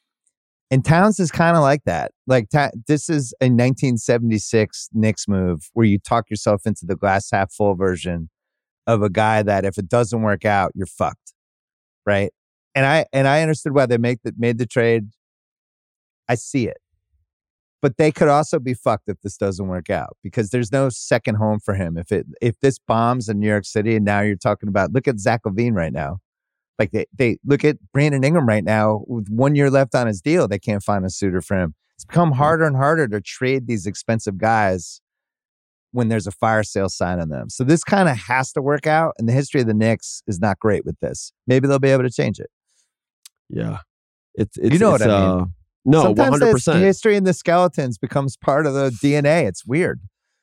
Speaker 1: And Towns is kind of like that. Like ta- this is a nineteen seventy-six Knicks move where you talk yourself into the glass half full version of a guy that if it doesn't work out, you're fucked, right? And I and I understood why they make the, made the trade. I see it. But they could also be fucked if this doesn't work out because there's no second home for him. If it if this bombs in New York City and now you're talking about, look at Zach LaVine right now. Like they, they look at Brandon Ingram right now with one year left on his deal. They can't find a suitor for him. It's become harder and harder to trade these expensive guys when there's a fire sale sign on them. So this kind of has to work out. And the history of the Knicks is not great with this. Maybe they'll be able to change it.
Speaker 4: Yeah. It's, it's
Speaker 1: you know
Speaker 4: it's,
Speaker 1: what I mean?
Speaker 4: Uh, No,
Speaker 1: Sometimes
Speaker 4: one hundred percent.
Speaker 1: The history in the skeletons becomes part of the D N A. It's weird.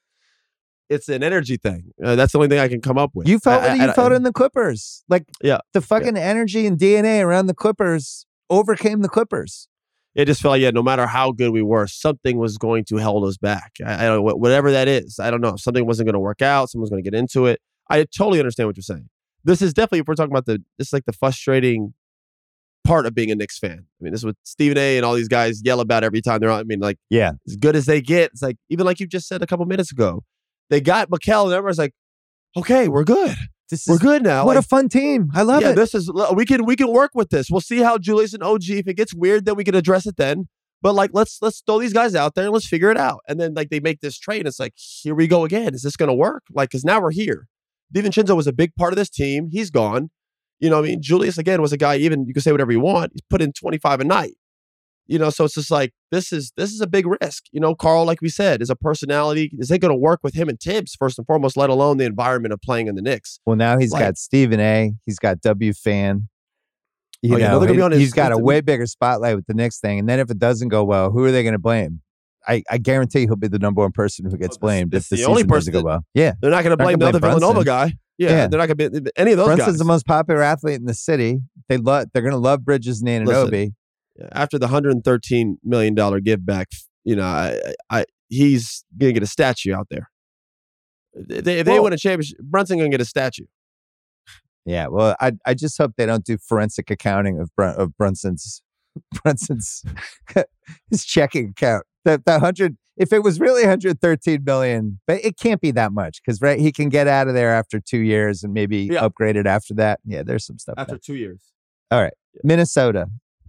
Speaker 4: It's an energy thing. Uh, that's the only thing I can come up with.
Speaker 1: You felt
Speaker 4: I,
Speaker 1: it. You
Speaker 4: I,
Speaker 1: felt
Speaker 4: I,
Speaker 1: it in the Clippers. Like
Speaker 4: yeah,
Speaker 1: the fucking
Speaker 4: yeah.
Speaker 1: energy and D N A around the Clippers overcame the Clippers.
Speaker 4: It just felt like, yeah, no matter how good we were, something was going to hold us back. I, I don't know, whatever that is. I don't know. Something wasn't going to work out. Someone's going to get into it. I totally understand what you're saying. This is definitely, if we're talking about the, this is like the frustrating part of being a Knicks fan. I mean, this is what Stephen A. and all these guys yell about every time they're on. I mean, like,
Speaker 1: yeah,
Speaker 4: as good as they get. It's like, even like you just said a couple minutes ago, they got Mikal and everyone's like, okay, we're good.
Speaker 1: This
Speaker 4: we're
Speaker 1: is,
Speaker 4: good now.
Speaker 1: What
Speaker 4: like,
Speaker 1: a fun team. I love
Speaker 4: yeah,
Speaker 1: it.
Speaker 4: This is, we can, we can work with this. We'll see how Julius and O G, if it gets weird, then we can address it then. But like, let's, let's throw these guys out there and let's figure it out. And then like they make this trade. It's like, here we go again. Is this going to work? Like, cause now we're here. DiVincenzo was a big part of this team. He's gone. You know what I mean? Julius, again, was a guy, even, you can say whatever you want, he's put in twenty-five a night. You know, so it's just like, this is this is a big risk. You know, Karl, like we said, is a personality. Is it going to work with him and Tibbs, first and foremost, let alone the environment of playing in the Knicks?
Speaker 1: Well, now he's
Speaker 4: like,
Speaker 1: got Stephen A. He's got W. Fan. You
Speaker 4: Oh, yeah,
Speaker 1: know,
Speaker 4: no, they're gonna be
Speaker 1: he-
Speaker 4: on his-
Speaker 1: he's got a
Speaker 4: his-
Speaker 1: way bigger spotlight with the Knicks thing. And then if it doesn't go well, who are they going to blame? I, I guarantee he'll be the number one person who gets
Speaker 4: Oh, this-
Speaker 1: blamed
Speaker 4: this
Speaker 1: if the,
Speaker 4: the only
Speaker 1: season
Speaker 4: person
Speaker 1: doesn't go
Speaker 4: that-
Speaker 1: well. Yeah.
Speaker 4: They're not going to
Speaker 1: Not
Speaker 4: blame
Speaker 1: gonna
Speaker 4: the
Speaker 1: blame
Speaker 4: other Villanova
Speaker 1: Brunson.
Speaker 4: guy. Yeah,
Speaker 1: Yeah.
Speaker 4: they're not going to be any of those
Speaker 1: Brunson's
Speaker 4: guys.
Speaker 1: the most popular athlete in the city. They love. They're going to love Bridges and Anunoby.
Speaker 4: After the one hundred thirteen million dollars give back, you know, I, I, he's going to get a statue out there. If they, if they
Speaker 1: Well-
Speaker 4: win a championship, Brunson going to get a statue.
Speaker 1: Yeah. Well, I I just hope they don't do forensic accounting of Brun- of Brunson's Brunson's his checking account. That that hundred. If it was really one hundred thirteen million, but it can't be that much because right, he can get out of there after two years and maybe
Speaker 4: Yeah.
Speaker 1: upgrade it after that. Yeah, there's some stuff.
Speaker 4: After
Speaker 1: there.
Speaker 4: two years.
Speaker 1: All right, Minnesota.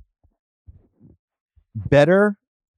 Speaker 1: Better,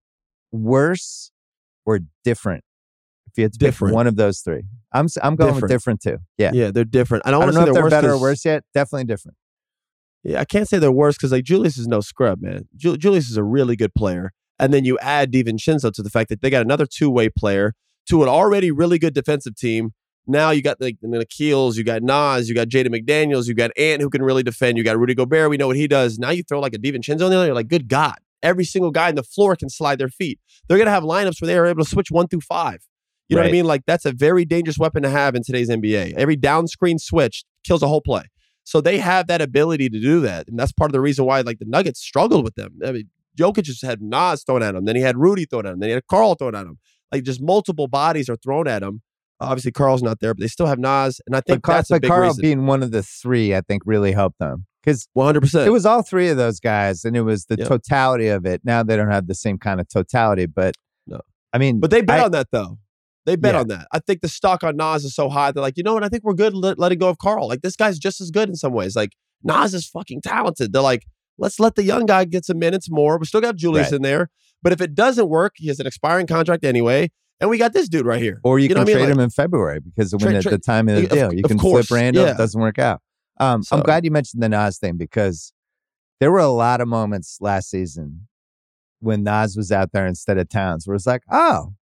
Speaker 1: worse, or different? If you had to
Speaker 4: Different.
Speaker 1: pick one of those three, I'm s- I'm going with
Speaker 4: Different.
Speaker 1: different too. Yeah,
Speaker 4: Yeah, they're different. I don't
Speaker 1: I
Speaker 4: want
Speaker 1: don't
Speaker 4: to
Speaker 1: know
Speaker 4: say
Speaker 1: if
Speaker 4: they're
Speaker 1: they're
Speaker 4: worse
Speaker 1: better or
Speaker 4: 'cause-
Speaker 1: worse yet. Definitely different.
Speaker 4: Yeah, I can't say they're worse because like Julius is no scrub, man. Ju- Julius is a really good player, and then you add DiVincenzo to the fact that they got another two-way player to an already really good defensive team. Now you got like the Nikhils, you got Nas, you got Jaden McDaniels, you got Ant who can really defend, you got Rudy Gobert. We know what he does. Now you throw like a DiVincenzo in there. You're like, good God, every single guy on the floor can slide their feet. They're gonna have lineups where they are able to switch one through five. You know what I
Speaker 1: Right.
Speaker 4: mean? Like that's a very dangerous weapon to have in today's N B A. Every down screen switch kills a whole play. So they have that ability to do that. And that's part of the reason why like the Nuggets struggled with them. I mean, Jokic just had Nas thrown at him. Then he had Rudy thrown at him. Then he had Carl thrown at him. Like just multiple bodies are thrown at him. Obviously, Carl's not there, but they still have Nas. And I think
Speaker 1: But, Car-
Speaker 4: that's a
Speaker 1: but
Speaker 4: big
Speaker 1: Carl
Speaker 4: reason.
Speaker 1: being one of the three, I think, really helped them because
Speaker 4: one hundred percent.
Speaker 1: it was all three of those guys, and it was the
Speaker 4: Yeah.
Speaker 1: totality of it. Now they don't have the same kind of totality, but
Speaker 4: No.
Speaker 1: I mean,
Speaker 4: But they bet
Speaker 1: I-
Speaker 4: on that, though. They bet
Speaker 1: Yeah.
Speaker 4: on that. I think the stock on Nas is so high. They're like, you know what? I think we're good let, letting go of Carl. Like, this guy's just as good in some ways. Like, Nas is fucking talented. They're like, let's let the young guy get some minutes more. We still got Julius
Speaker 1: Right.
Speaker 4: in there. But if it doesn't work, he has an expiring contract anyway. And we got this dude right here.
Speaker 1: or you,
Speaker 4: know
Speaker 1: can
Speaker 4: what I mean?
Speaker 1: trade
Speaker 4: Like-
Speaker 1: him in February because when
Speaker 4: Trade-
Speaker 1: at the
Speaker 4: trade-
Speaker 1: time of the
Speaker 4: of-
Speaker 1: deal, you
Speaker 4: of
Speaker 1: can
Speaker 4: course,
Speaker 1: flip Randall.
Speaker 4: yeah.
Speaker 1: It doesn't work out. Um,
Speaker 4: So-
Speaker 1: I'm glad you mentioned the Nas thing because there were a lot of moments last season when Nas was out there instead of Towns, where it's like, oh,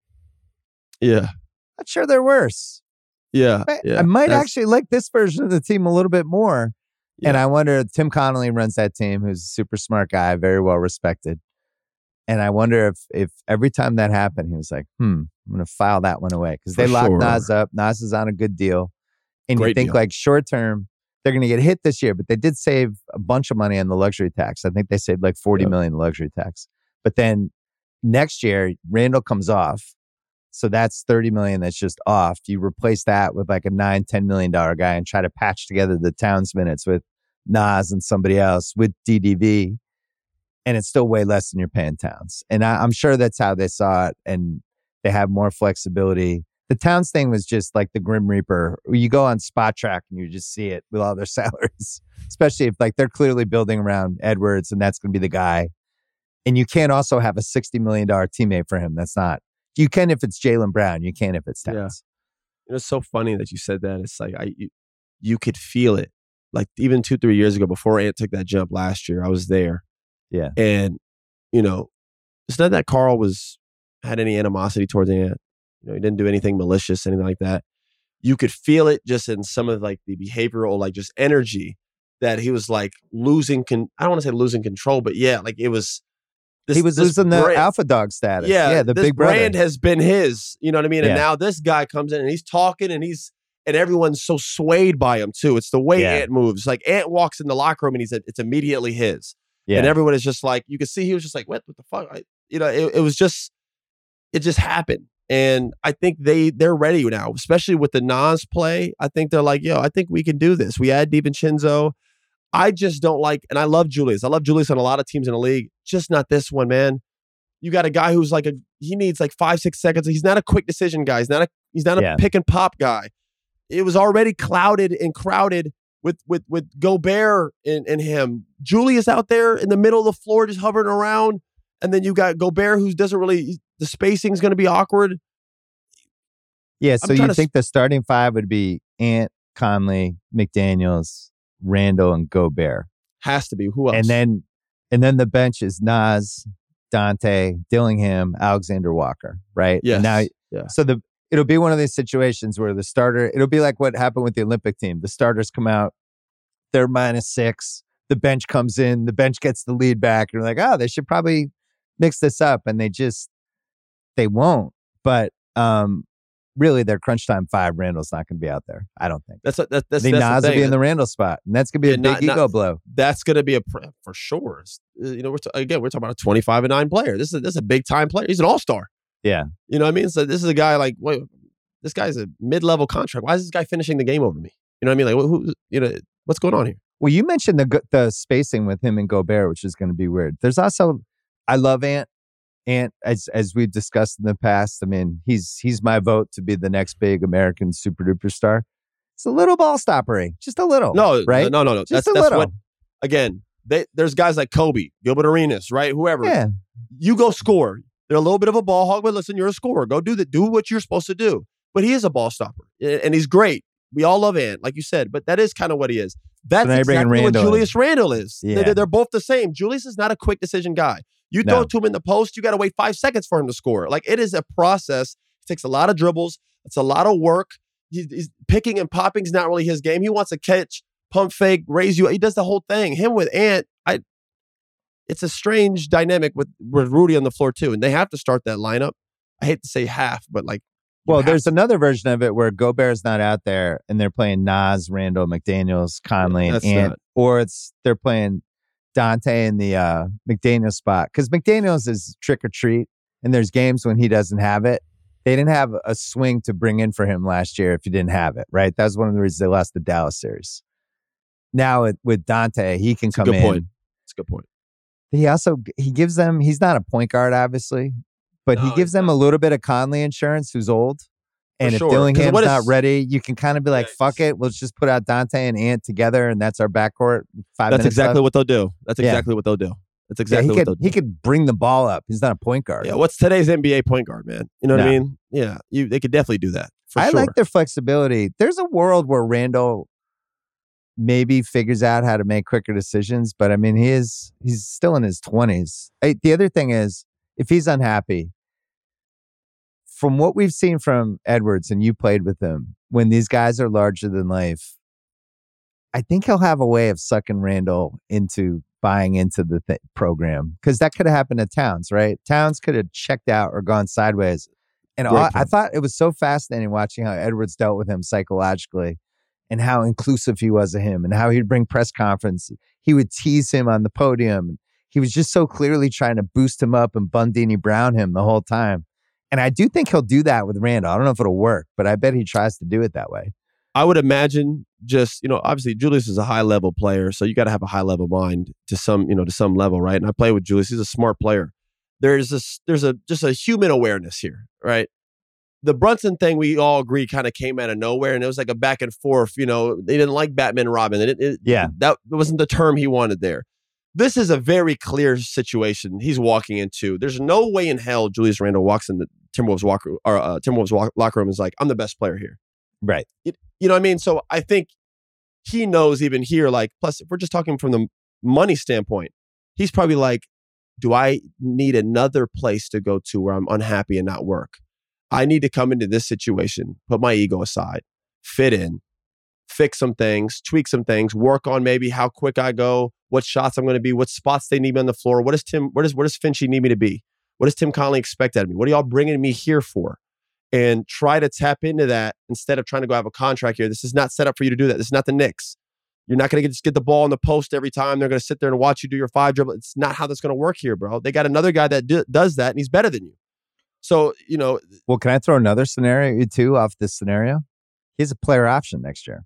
Speaker 4: Yeah.
Speaker 1: not sure they're worse.
Speaker 4: Yeah.
Speaker 1: I,
Speaker 4: yeah.
Speaker 1: I might
Speaker 4: That's-
Speaker 1: actually like this version of the team a little bit more. And
Speaker 4: Yeah.
Speaker 1: I wonder, Tim Connolly runs that team, who's a super smart guy, very well respected. And I wonder if if every time that happened, he was like, hmm, I'm going to file that one away. Because they
Speaker 4: For
Speaker 1: locked
Speaker 4: sure.
Speaker 1: Nas up. Nas is on a good deal. And you
Speaker 4: Great
Speaker 1: think
Speaker 4: deal.
Speaker 1: like short term, they're going to get hit this year, but they did save a bunch of money on the luxury tax. I think they saved like forty
Speaker 4: Yep.
Speaker 1: million luxury tax. But then next year, Randall comes off. So that's thirty million that's just off. You replace that with like a nine, ten million dollar guy and try to patch together the Towns minutes with Nas and somebody else with D D V. And it's still way less than you're paying Towns. And I, I'm sure that's how they saw it. And they have more flexibility. The Towns thing was just like the Grim Reaper. You go on Spot Track and you just see it with all their salaries, especially if like they're clearly building around Edwards and that's going to be the guy. And you can't also have a sixty million dollars teammate for him. That's not. You can if it's Jaylen Brown. You can if it's
Speaker 4: Yeah.
Speaker 1: Towns.
Speaker 4: You know, it's so funny that you said that. It's like I, you, you could feel it. Like even two, three years ago, before Ant took that jump last year, I was there.
Speaker 1: Yeah.
Speaker 4: And you know, it's not that Carl was had any animosity towards Ant. You know, he didn't do anything malicious, anything like that. You could feel it just in some of like the behavioral, like just energy that he was like losing. Con- I don't want to say losing control, but yeah, like it was. This,
Speaker 1: he was
Speaker 4: this
Speaker 1: losing the
Speaker 4: brand-
Speaker 1: alpha dog status.
Speaker 4: Yeah,
Speaker 1: Yeah. The
Speaker 4: this
Speaker 1: big brother.
Speaker 4: brand has been his. You know what I mean? And
Speaker 1: Yeah.
Speaker 4: now this guy comes in and he's talking and he's and everyone's so swayed by him too. It's the way
Speaker 1: Yeah.
Speaker 4: Ant moves. Like Ant walks in the locker room and he's it's immediately his.
Speaker 1: yeah.
Speaker 4: And everyone is just like you can see he was just like what what the fuck? I, you know, it, it was just it just happened. And I think they they're ready now, especially with the Nas play. I think they're like, yo, I think we can do this. We add DiVincenzo. I just don't like, and I love Julius. I love Julius on a lot of teams in the league, just not this one, man. You got a guy who's like a he needs like five, six seconds. He's not a quick decision guy. He's not a he's not a
Speaker 1: Yeah.
Speaker 4: pick and pop guy. It was already clouded and crowded with with with Gobert and, and him. Julius out there in the middle of the floor just hovering around. And then you got Gobert who doesn't really the spacing's gonna be awkward.
Speaker 1: Yeah,
Speaker 4: I'm
Speaker 1: so you
Speaker 4: trying to
Speaker 1: think the starting five would be Ant, Conley, McDaniels, Randall, and Gobert.
Speaker 4: Has to be. Who else?
Speaker 1: And then and then the bench is Nas, Dante, Dillingham, Alexander Walker, right?
Speaker 4: yes.
Speaker 1: And now
Speaker 4: yeah.
Speaker 1: so the it'll be one of these situations where the starter, it'll be like what happened with the Olympic team. The starters come out, they're minus six, the bench comes in, the bench gets the lead back, and you're like, oh, they should probably mix this up, and they just they won't. But um, really, their crunch time five, Randall's not going to be out there. I don't think.
Speaker 4: That's a, that, that's
Speaker 1: I think
Speaker 4: that's
Speaker 1: Nas
Speaker 4: the
Speaker 1: will
Speaker 4: thing.
Speaker 1: be in the Randall spot, and that's going to be a
Speaker 4: Yeah,
Speaker 1: big
Speaker 4: not-
Speaker 1: ego
Speaker 4: not-
Speaker 1: blow.
Speaker 4: That's going to be a pr- for sure. Uh, You know, we're t- again we're talking about a twenty-five and nine player. This is this is a big time player. He's an all star.
Speaker 1: Yeah,
Speaker 4: You know what I mean? So this is a guy like, wait, this guy's a mid level contract. Why is this guy finishing the game over me? You know what I mean? Like, who, who you know, what's going on here?
Speaker 1: Well, you mentioned the go- the spacing with him and Gobert, which is going to be weird. There's also, I love Ant. Ant, as as we've discussed in the past, I mean, he's he's my vote to be the next big American super duper star. It's a little ball stoppery, just a little.
Speaker 4: No,
Speaker 1: right?
Speaker 4: No, no, no.
Speaker 1: Just
Speaker 4: that's
Speaker 1: a
Speaker 4: that's
Speaker 1: little.
Speaker 4: what. Again, they, there's guys like Kobe, Gilbert Arenas, right? Whoever.
Speaker 1: Yeah,
Speaker 4: You go score. They're a little bit of a ball hog, but listen, you're a scorer. Go do that. Do what you're supposed to do. But he is a ball stopper, a- and he's great. We all love Ant, like you said, but that is kind of what he is. That's
Speaker 1: now you're bringing
Speaker 4: exactly what
Speaker 1: Randall in.
Speaker 4: Julius Randle is.
Speaker 1: Yeah.
Speaker 4: They're, they're both the same. Julius is not a quick decision guy. You throw
Speaker 1: No.
Speaker 4: it to him in the post, you got to wait five seconds for him to score. Like, it is a process. It takes a lot of dribbles. It's a lot of work. He's, he's picking and popping is not really his game. He wants to catch, pump fake, raise you. He does the whole thing. Him with Ant, I. It's a strange dynamic with, with Rudy on the floor too, and they have to start that lineup. I hate to say half, but like, you
Speaker 1: well,
Speaker 4: have
Speaker 1: there's
Speaker 4: to.
Speaker 1: another version of it where Gobert's not out there and they're playing Nas, Randall, McDaniels, Conley, and
Speaker 4: That's
Speaker 1: Ant,
Speaker 4: not-
Speaker 1: or it's they're playing Dante in the uh, McDaniels spot because McDaniels is trick or treat, and there's games when he doesn't have it. They didn't have a swing to bring in for him last year if he didn't have it, right? That was one of the reasons they lost the Dallas series. Now with, with Dante, he can
Speaker 4: It's a
Speaker 1: come
Speaker 4: good
Speaker 1: in.
Speaker 4: point. It's a good point.
Speaker 1: He also he gives them. He's not a point guard, obviously, but he
Speaker 4: No,
Speaker 1: gives
Speaker 4: he's
Speaker 1: them
Speaker 4: not.
Speaker 1: a little bit of Conley insurance, who's old. And if
Speaker 4: sure. 'Cause
Speaker 1: Dillingham's
Speaker 4: what
Speaker 1: not
Speaker 4: is-
Speaker 1: ready, you can kind of be like,
Speaker 4: Yeah,
Speaker 1: "Fuck it, let's just put out Dante and Ant together, and that's our backcourt." Five
Speaker 4: That's
Speaker 1: minutes
Speaker 4: exactly
Speaker 1: left.
Speaker 4: what they'll do. That's
Speaker 1: Yeah.
Speaker 4: exactly what they'll do. That's
Speaker 1: Yeah,
Speaker 4: exactly
Speaker 1: he
Speaker 4: what
Speaker 1: could
Speaker 4: they'll do.
Speaker 1: he could bring the ball up. He's not a point guard.
Speaker 4: Yeah, what's today's N B A point guard, man? You know what I
Speaker 1: No.
Speaker 4: mean? Yeah, you they could definitely do that for
Speaker 1: I
Speaker 4: sure.
Speaker 1: like their flexibility. There's a world where Randall maybe figures out how to make quicker decisions, but I mean, he is he's still in his twenties. The other thing is, if he's unhappy, from what we've seen from Edwards, and you played with him, when these guys are larger than life, I think he'll have a way of sucking Randall into buying into the th- program, because that could have happened to Towns, right? Towns could have checked out or gone sideways. And
Speaker 4: Great
Speaker 1: all, I
Speaker 4: point.
Speaker 1: thought it was so fascinating watching how Edwards dealt with him psychologically and how inclusive he was of him and how he'd bring press conference. He would tease him on the podium. He was just so clearly trying to boost him up and Bundini Brown him the whole time. And I do think he'll do that with Randall. I don't know if it'll work, but I bet he tries to do it that way.
Speaker 4: I would imagine just, you know, obviously Julius is a high level player, so you got to have a high level mind to some, you know, to some level, right? And I play with Julius. He's a smart player. There's this, there's a just a human awareness here, right? The Brunson thing, we all agree, kind of came out of nowhere, and it was like a back and forth. You know, they didn't like Batman and Robin. It, it,
Speaker 1: Yeah.
Speaker 4: that wasn't the term he wanted there. This is a very clear situation he's walking into. There's no way in hell Julius Randle walks in the Timberwolves walk or uh, Timberwolves walk, locker room and is like, I'm the best player here.
Speaker 1: Right.
Speaker 4: You know what I mean? So I think he knows even here, like, plus if we're just talking from the money standpoint, he's probably like, do I need another place to go to where I'm unhappy and not work? I need to come into this situation, put my ego aside, fit in, fix some things, tweak some things, work on maybe how quick I go, what shots I'm going to be, what spots they need me on the floor. What does Tim, what does, what does Finchy need me to be? What does Tim Conley expect out of me? What are y'all bringing me here for? And try to tap into that instead of trying to go have a contract here. This is not set up for you to do that. This is not the Knicks. You're not going to just get the ball in the post every time. They're going to sit there and watch you do your five dribble. It's not how that's going to work here, bro. They got another guy that do, does that, and he's better than you. So, you know,
Speaker 1: Well, can I throw another scenario too off this scenario? He has a player option next year.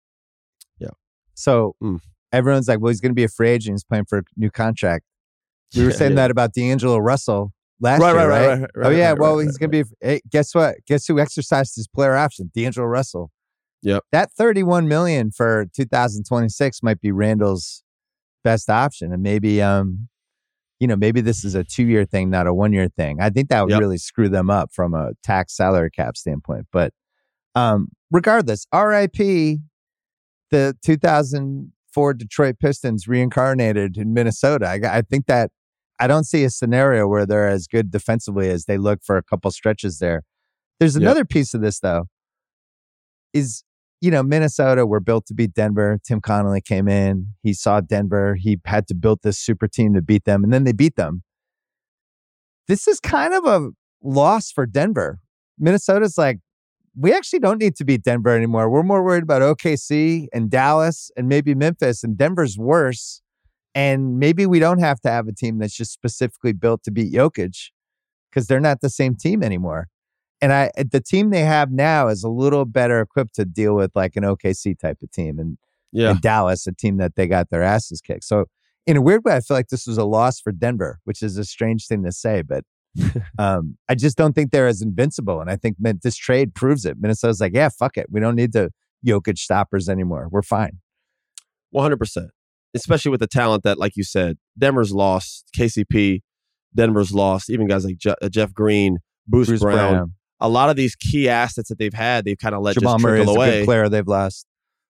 Speaker 4: Yeah.
Speaker 1: So
Speaker 4: Mm.
Speaker 1: everyone's like, well, he's going to be a free agent. He's playing for a new contract. We were
Speaker 4: Yeah,
Speaker 1: saying
Speaker 4: yeah.
Speaker 1: that about D'Angelo Russell last
Speaker 4: Right,
Speaker 1: year,
Speaker 4: right, right,
Speaker 1: right?
Speaker 4: right, right,
Speaker 1: oh, yeah.
Speaker 4: right,
Speaker 1: well,
Speaker 4: right,
Speaker 1: he's
Speaker 4: right,
Speaker 1: going to be. Hey, guess what? Guess who exercised his player option? D'Angelo Russell.
Speaker 4: Yep.
Speaker 1: That thirty-one million dollars for two thousand twenty-six might be Randall's best option. And maybe, um, you know, maybe this is a two-year thing, not a one-year thing. I think that would
Speaker 4: Yep.
Speaker 1: really screw them up from a tax salary cap standpoint. But um, regardless, R I P the two thousand four Detroit Pistons reincarnated in Minnesota. I, I think that I don't see a scenario where they're as good defensively as they look for a couple stretches there. There's
Speaker 4: Yep.
Speaker 1: another piece of this, though, is you know, Minnesota were built to beat Denver. Tim Connolly came in. He saw Denver. He had to build this super team to beat them, and then they beat them. This is kind of a loss for Denver. Minnesota's like, we actually don't need to beat Denver anymore. We're more worried about O K C and Dallas and maybe Memphis, and Denver's worse. And maybe we don't have to have a team that's just specifically built to beat Jokic because they're not the same team anymore. And I, the team they have now is a little better equipped to deal with like an O K C type of team, and,
Speaker 4: yeah.
Speaker 1: and Dallas, a team that they got their asses kicked. So in a weird way, I feel like this was a loss for Denver, which is a strange thing to say, but um, I just don't think they're as invincible. And I think this trade proves it. Minnesota's like, yeah, fuck it. We don't need the Jokic stoppers anymore. We're fine.
Speaker 4: one hundred percent. Especially with the talent that, like you said, Denver's lost, K C P, Denver's lost, even guys like Je- Jeff Green, Bruce,
Speaker 1: Bruce
Speaker 4: Brown.
Speaker 1: Brown.
Speaker 4: A lot of these key assets that they've had, they've kind of let
Speaker 1: Jamal
Speaker 4: just
Speaker 1: Murray
Speaker 4: trickle
Speaker 1: is
Speaker 4: away.
Speaker 1: a good player they've lost.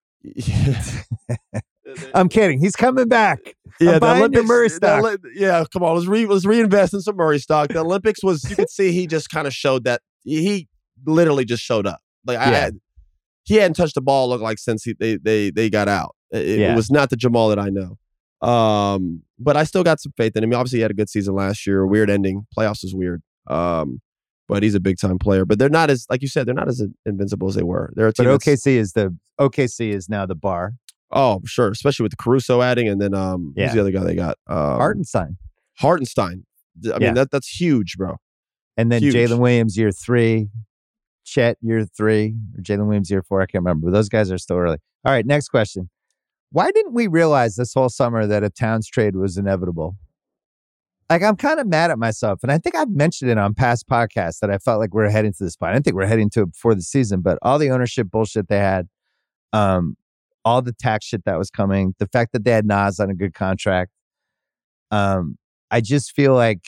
Speaker 1: I'm kidding. He's coming back.
Speaker 4: Yeah,
Speaker 1: I'm
Speaker 4: the
Speaker 1: buying
Speaker 4: Olympics.
Speaker 1: your Murray
Speaker 4: the
Speaker 1: stock.
Speaker 4: Oli- yeah, come on. Let's re- let's reinvest in some Murray stock. The Olympics was, you could see he just kind of showed that he literally just showed up. Like I,
Speaker 1: Yeah.
Speaker 4: had, he hadn't touched the ball. Looked like since he, they they they got out. It,
Speaker 1: Yeah.
Speaker 4: it was not the Jamal that I know. Um, but I still got some faith in him. Obviously, he had a good season last year. Weird ending. Playoffs was weird. Um, but he's a big time player. But they're not as, like you said, they're not as invincible as they were. They're a team.
Speaker 1: But
Speaker 4: that's-
Speaker 1: O K C is the O K C is now the bar.
Speaker 4: Oh, sure. Especially with Caruso adding, and then um,
Speaker 1: Yeah.
Speaker 4: who's the other guy they got? Um,
Speaker 1: Hartenstein.
Speaker 4: Hartenstein. I mean,
Speaker 1: Yeah.
Speaker 4: that that's huge, bro.
Speaker 1: And then
Speaker 4: Huge.
Speaker 1: Jalen Williams year three, Chet year three, or Jalen Williams year four. I can't remember. But those guys are still early. All right, next question. Why didn't we realize this whole summer that a Towns trade was inevitable? Like, I'm kind of mad at myself. And I think I've mentioned it on past podcasts that I felt like we we're heading to this spot. I didn't think we we're heading to it before the season, but all the ownership bullshit they had, um, all the tax shit that was coming, the fact that they had Nas on a good contract. Um, I just feel like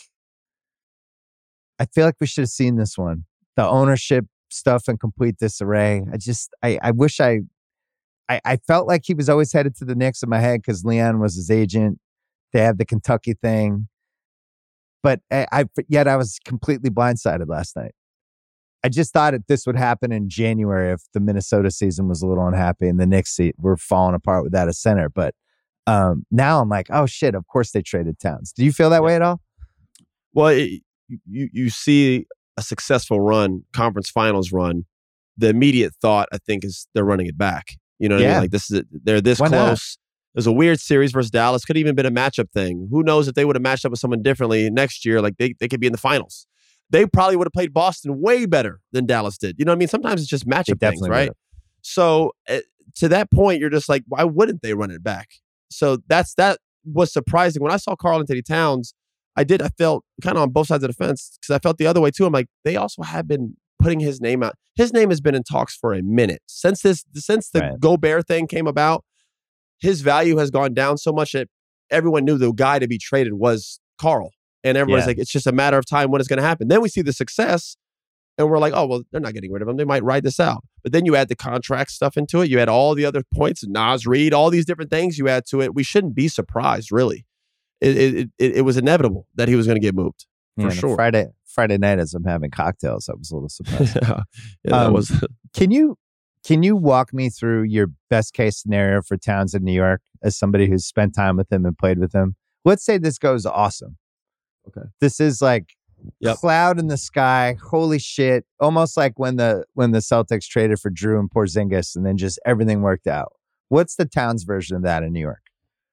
Speaker 1: I feel like we should have seen this one. The ownership stuff in complete disarray. I just I, I wish I, I I felt like he was always headed to the Knicks in my head because Leon was his agent. They had the Kentucky thing. But I, I yet I was completely blindsided last night. I just thought that this would happen in January if the Minnesota season was a little unhappy and the Knicks seat were falling apart without a center. But um, now I'm like, oh shit, of course they traded Towns. Do you feel that way at all?
Speaker 4: Well, it, you you see a successful run, conference finals run. The immediate thought, I think, is they're running it back. You know what I
Speaker 1: Yeah.
Speaker 4: mean? Like this is they're this
Speaker 1: Why not?
Speaker 4: close. It was a weird series versus Dallas. Could have even been a matchup thing. Who knows if they would have matched up with someone differently next year? Like they they could be in the finals. They probably would have played Boston way better than Dallas did. You know what I mean? Sometimes it's just matchup things,
Speaker 1: definitely
Speaker 4: right?
Speaker 1: would've.
Speaker 4: So uh, to that point, you're just like, why wouldn't they run it back? So that's that was surprising. When I saw Karl Anthony Towns, I did. I felt kind of on both sides of the fence because I felt the other way too. I'm like, they also have been putting his name out. His name has been in talks for a minute since this since the
Speaker 1: Right.
Speaker 4: Gobert thing came about. His value has gone down so much that everyone knew the guy to be traded was Karl. And everyone's
Speaker 1: Yeah.
Speaker 4: like, it's just a matter of time when it's going to happen. Then we see the success and we're like, oh, well, they're not getting rid of him. They might ride this out. But then you add the contract stuff into it. You add all the other points, Nas Reed, all these different things you add to it. We shouldn't be surprised, really. It it, it, it was inevitable that he was going to get moved,
Speaker 1: Yeah,
Speaker 4: for
Speaker 1: and
Speaker 4: sure.
Speaker 1: Friday Friday night as I'm having cocktails, I was a little surprised.
Speaker 4: yeah, yeah, that
Speaker 1: Um,
Speaker 4: was.
Speaker 1: Can you can you walk me through your best case scenario for Towns in New York as somebody who's spent time with him and played with him? Let's say this goes awesome.
Speaker 4: Okay.
Speaker 1: This is like
Speaker 4: Yep.
Speaker 1: cloud in the sky. Holy shit. Almost like when the when the Celtics traded for Drew and Porzingis and then just everything worked out. What's the Towns version of that in New York?